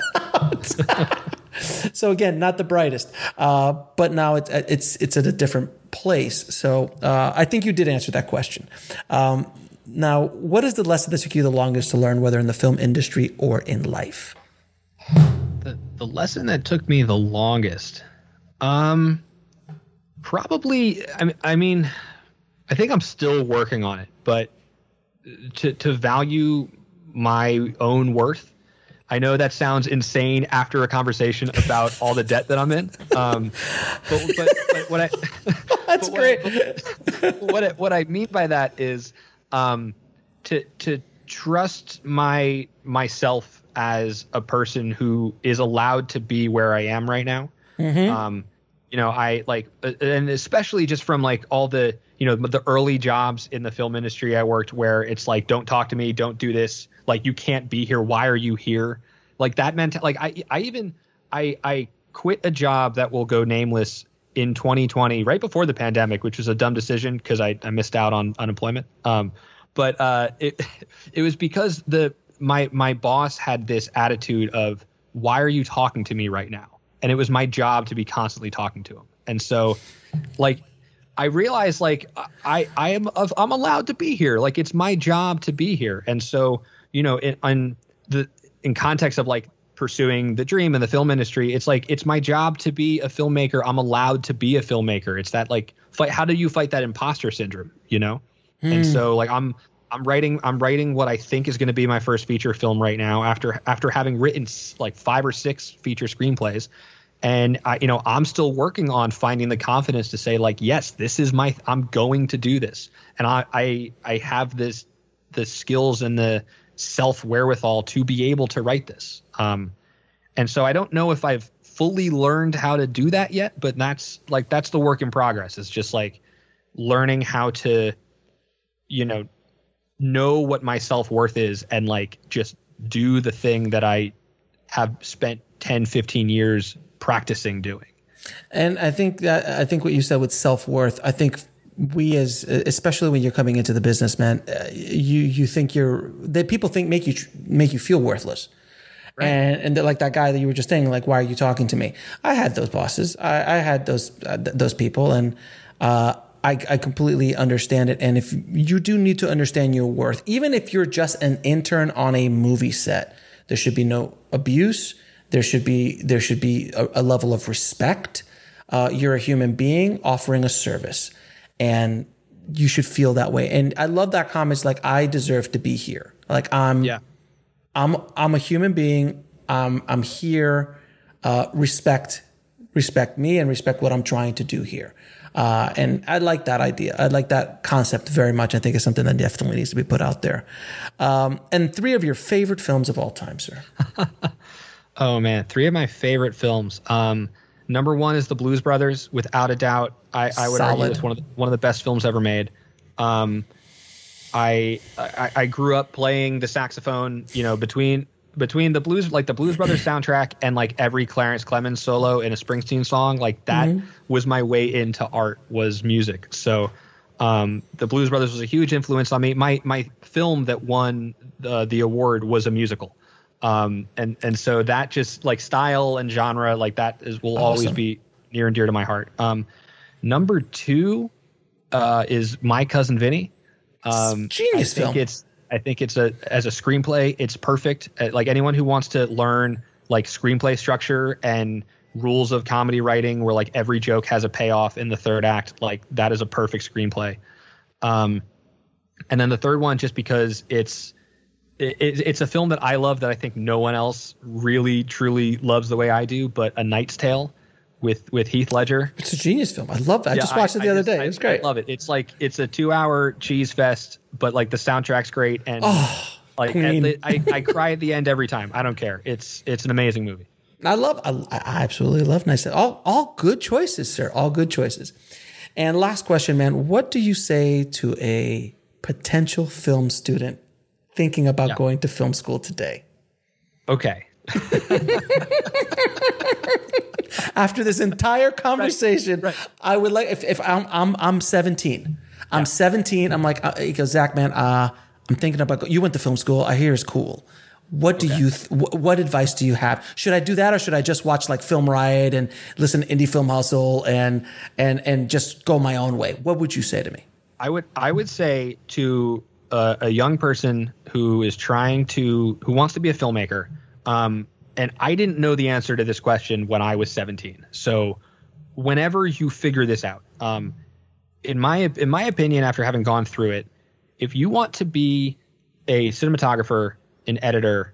out. So again, not the brightest, uh, but now it's, it's, it's at a different place. So uh, I think you did answer that question. Um, now, what is the lesson that took you the longest to learn, whether in the film industry or in life? The, the lesson that took me the longest, um, probably, I mean, I mean, I think I'm still working on it, but to to value my own worth, I know that sounds insane after a conversation about all the debt that I'm in. Um, but, but, but what I that's what great. I, what I, what I mean by that is um, to to trust my myself as a person who is allowed to be where I am right now. Mm-hmm. Um, you know, I like, and especially just from like all the, you know, the early jobs in the film industry I worked where it's like, don't talk to me, don't do this. Like, you can't be here. Why are you here? Like that meant like, I, I even, I, I quit a job that will go nameless in twenty twenty, right before the pandemic, which was a dumb decision because I, I missed out on unemployment. Um, but uh, it, it was because the, my, my boss had this attitude of, why are you talking to me right now? And it was my job to be constantly talking to him. And so like, I realized like I, I am, I'm allowed to be here. Like, it's my job to be here. And so, you know, in, in the, in context of like pursuing the dream in the film industry, it's like, it's my job to be a filmmaker. I'm allowed to be a filmmaker. It's that like fight. How do you fight that imposter syndrome? You know? Hmm. And so like, I'm, I'm writing, I'm writing what I think is going to be my first feature film right now after, after having written like five or six feature screenplays. And I, you know, I'm still working on finding the confidence to say like, yes, this is my, I'm going to do this. And I, I, I have this, the skills and the self wherewithal to be able to write this. Um, and so I don't know if I've fully learned how to do that yet, but that's like, that's the work in progress. It's just like learning how to, you know, know what my self-worth is and like, just do the thing that I have spent ten, fifteen years practicing doing. And I think that, I think what you said with self-worth, I think we as, especially when you're coming into the business, man, uh, you, you think you're, that people think make you, make you feel worthless. Right. And, and they're like that guy that you were just saying, like, why are you talking to me? I had those bosses. I, I had those, uh, th- those people. And, uh, I, I completely understand it. And if you do need to understand your worth, even if you're just an intern on a movie set, there should be no abuse. There should be there should be a, a level of respect. Uh, you're a human being offering a service, and you should feel that way. And I love that comment. It's like, I deserve to be here. Like I'm, yeah. I'm I'm a human being. I'm I'm here. Uh, respect respect me and respect what I'm trying to do here. Uh, and I like that idea. I like that concept very much. I think it's something that definitely needs to be put out there. Um, and three of your favorite films of all time, sir. Oh man, three of my favorite films. Um, number one is The Blues Brothers, without a doubt. I, I would Solid. argue it's one of the, one of the best films ever made. Um, I, I I grew up playing the saxophone, you know, between between the blues, like the Blues Brothers soundtrack and like every Clarence Clemens solo in a Springsteen song, like that mm-hmm. was my way into art, was music. So um, the Blues Brothers was a huge influence on me. My my film that won the, the award was a musical. Um, and, and so that just like style and genre, like that is, will awesome. always be near and dear to my heart. Um, number two, uh, is My Cousin Vinny. Um, Genius I think film. it's, I think it's a, as a screenplay, it's perfect. Uh, like anyone who wants to learn like screenplay structure and rules of comedy writing, where like every joke has a payoff in the third act, like that is a perfect screenplay. Um, and then the third one, just because it's, It, it's a film that I love that I think no one else really truly loves the way I do, but A Knight's Tale with with Heath Ledger. It's a genius film. I love that. I yeah, just watched I, it the I other just, day. I, It was great. I love it. It's like it's a two hour cheese fest, but like the soundtrack's great, and oh, like at the, I, I cry at the end every time. I don't care. It's it's an amazing movie. I love. I, I absolutely love Knight's Tale. All all good choices, sir. All good choices. And last question, man. What do you say to a potential film student thinking about yeah. going to film school today? Okay. After this entire conversation, right, right. I would like if, if I'm I'm I'm seventeen. I'm yeah. seventeen. I'm like, uh, he goes, Zach, man, uh, I'm thinking about. You went to film school. I hear it's cool. What do okay. you? Th- wh- what advice do you have? Should I do that, or should I just watch like Film Riot and listen to Indie Film Hustle and and and just go my own way? What would you say to me? I would I would say to uh, a young person who is trying to who wants to be a filmmaker. Um, and I didn't know the answer to this question when I was seventeen. So whenever you figure this out, um, in my in my opinion, after having gone through it, if you want to be a cinematographer, an editor,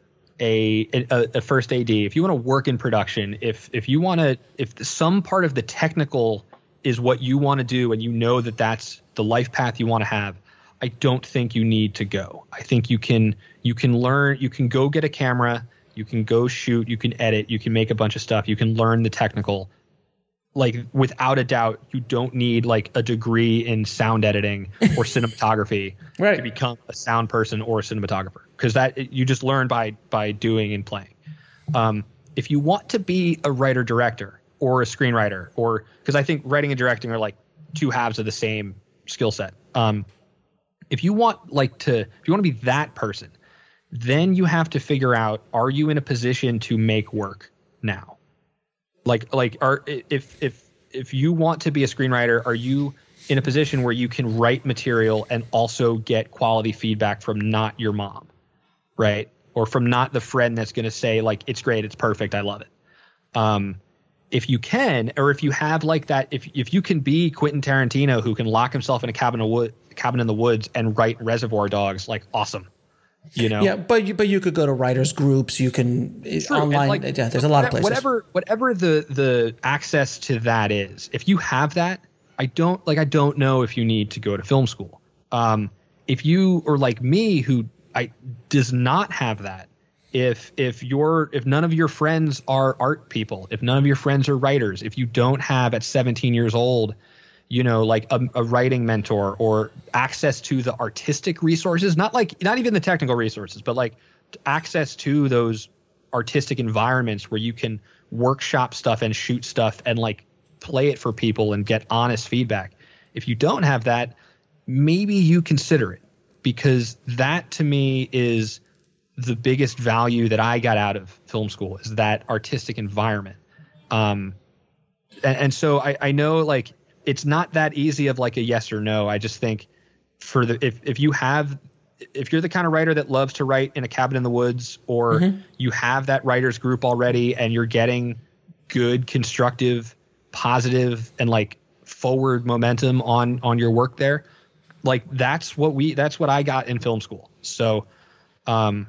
a a, a first A D, if you want to work in production, if if you want to, if some part of the technical is what you want to do, and you know that that's the life path you want to have, I don't think you need to go. I think you can you can learn, you can go get a camera, you can go shoot, you can edit, you can make a bunch of stuff, you can learn the technical. Like, without a doubt, you don't need like a degree in sound editing or cinematography right. to become a sound person or a cinematographer, because that you just learn by by doing and playing. Um, if you want to be a writer director or a screenwriter, or because I think writing and directing are like two halves of the same skill set. Um, if you want like to, if you want to be that person, then you have to figure out, are you in a position to make work now? Like, like, are if if if you want to be a screenwriter, are you in a position where you can write material and also get quality feedback from not your mom, right? Or from not the friend that's going to say like, it's great, it's perfect, I love it. Um, if you can, or if you have like that, if if you can be Quentin Tarantino, who can lock himself in a cabin of wood, cabin in the woods and write Reservoir Dogs, like, awesome. You know, yeah, but you, but you could go to writers groups. You can True. online. Like, yeah, there's a lot of places. Whatever, whatever the the access to that is, if you have that, I don't like. I don't know if you need to go to film school. Um, if you or like me, who I does not have that. If if you're if none of your friends are art people, if none of your friends are writers, if you don't have at seventeen years old, you know, like a, a writing mentor or access to the artistic resources, not like not even the technical resources, but like access to those artistic environments where you can workshop stuff and shoot stuff and like play it for people and get honest feedback. If you don't have that, maybe you consider it, because that to me is the biggest value that I got out of film school, is that artistic environment. Um, and, and so I, I know like it's not that easy of like a yes or no. I just think for the if if you have if you're the kind of writer that loves to write in a cabin in the woods, or mm-hmm. you have that writers group already and you're getting good, constructive, positive, and like forward momentum on on your work there, like that's what we that's what I got in film school. So um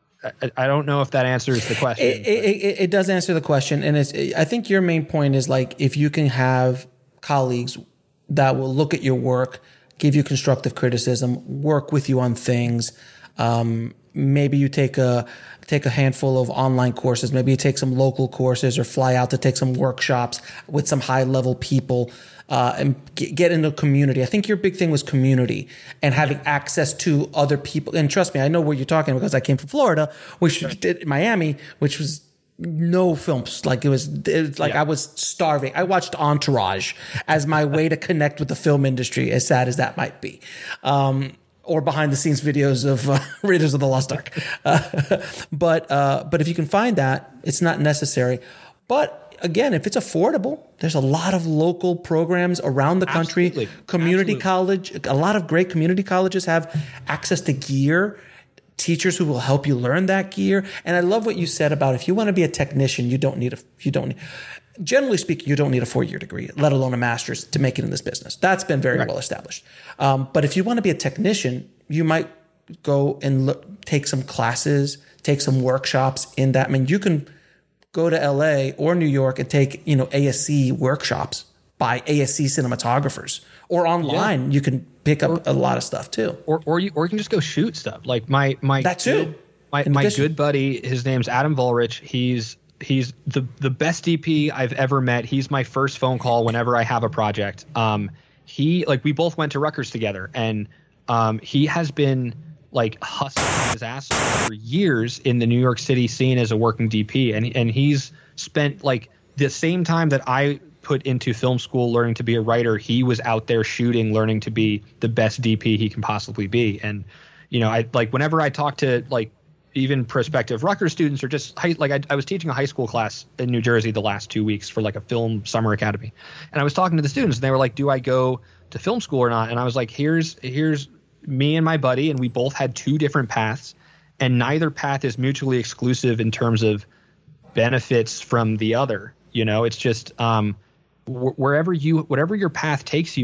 I, I don't know if that answers the question. It, it, it does answer the question, and it's I think your main point is like, if you can have colleagues that will look at your work, give you constructive criticism, work with you on things. Um, maybe you take a take a handful of online courses. Maybe you take some local courses, or fly out to take some workshops with some high level people, uh, and get, get into community. I think your big thing was community and having yeah. access to other people. And trust me, I know where you're talking, because I came from Florida, which did Miami, which was no films. Like it was, it was like yeah. I was starving. I watched Entourage as my way to connect with the film industry, as sad as that might be. Um, or behind the scenes videos of uh, Raiders of the Lost Ark. Uh, but, uh, but if you can find that, it's not necessary. But again, if it's affordable, there's a lot of local programs around the country. Absolutely. Community Absolutely. college, a lot of great community colleges have access to gear, teachers who will help you learn that gear. And I love what you said about, if you want to be a technician, you don't need a, you don't need, generally speaking, you don't need a four-year degree, let alone a master's, to make it in this business. That's been very right. well established. Um, but if you want to be a technician, you might go and look, take some classes, take some workshops in that. I mean, you can go to L A or New York and take, you know, A S C workshops by A S C cinematographers, or online. Yeah. You can pick up or, a lot of stuff too. Or, or you, or you can just go shoot stuff. Like my, my, that too. Good, my, my good buddy, his name's Adam Volrich. He's, He's the, the best D P I've ever met. He's my first phone call whenever I have a project. Um, he like we both went to Rutgers together, and um, he has been like hustling his ass off for years in the New York City scene as a working D P, and and he's spent like the same time that I put into film school learning to be a writer. He was out there shooting, learning to be the best D P he can possibly be. And you know, I like whenever I talk to like even prospective Rutgers students, or just high, like I, I was teaching a high school class in New Jersey the last two weeks for like a film summer academy. And I was talking to the students, and they were like, do I go to film school or not? And I was like, here's, here's me and my buddy. And we both had two different paths, and neither path is mutually exclusive in terms of benefits from the other. You know, it's just, um, wh- wherever you, whatever your path takes you,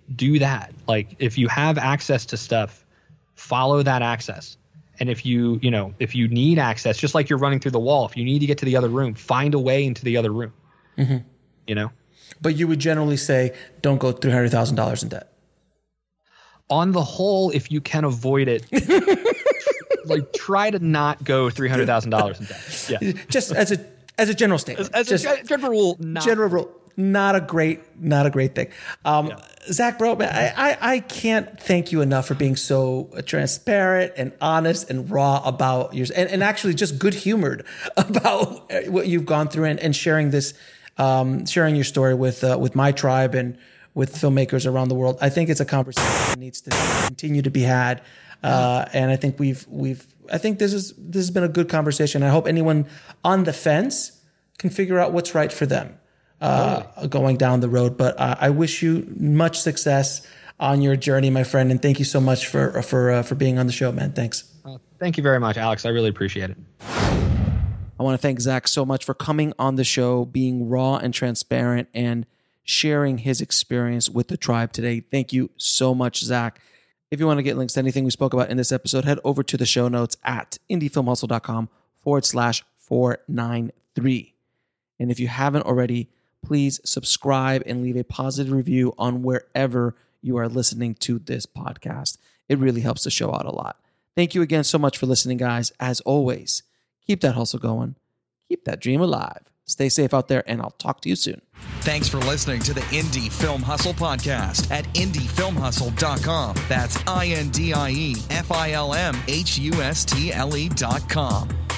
do that. Like if you have access to stuff, follow that access. And if you, you know, if you need access, just like you're running through the wall, if you need to get to the other room, find a way into the other room, mm-hmm. you know? But you would generally say, don't go three hundred thousand dollars in debt. On the whole, if you can avoid it, like try to not go three hundred thousand dollars in debt. Yeah. Just as a, as a general statement. As, as just a general rule, not. General rule. Not a great, not a great thing. Um, yeah. Zach, bro, man, I, I, I can't thank you enough for being so transparent and honest and raw about yours, and, and actually just good humored about what you've gone through and, and sharing this, um, sharing your story with uh, with my tribe and with filmmakers around the world. I think it's a conversation that needs to continue to be had, uh, and I think we've we've I think this is this has been a good conversation. I hope anyone on the fence can figure out what's right for them. Uh, totally. Going down the road, but uh, I wish you much success on your journey, my friend, and thank you so much for for uh, for being on the show, man. Thanks. Uh, thank you very much, Alex. I really appreciate it. I want to thank Zach so much for coming on the show, being raw and transparent, and sharing his experience with the tribe today. Thank you so much, Zach. If you want to get links to anything we spoke about in this episode, head over to the show notes at indiefilmhustle.com forward slash 493. And if you haven't already, please subscribe and leave a positive review on wherever you are listening to this podcast. It really helps the show out a lot. Thank you again so much for listening, guys. As always, keep that hustle going. Keep that dream alive. Stay safe out there, and I'll talk to you soon. Thanks for listening to the Indie Film Hustle podcast at indie film hustle dot com. That's I N D I E F I L M H U S T L E dot com.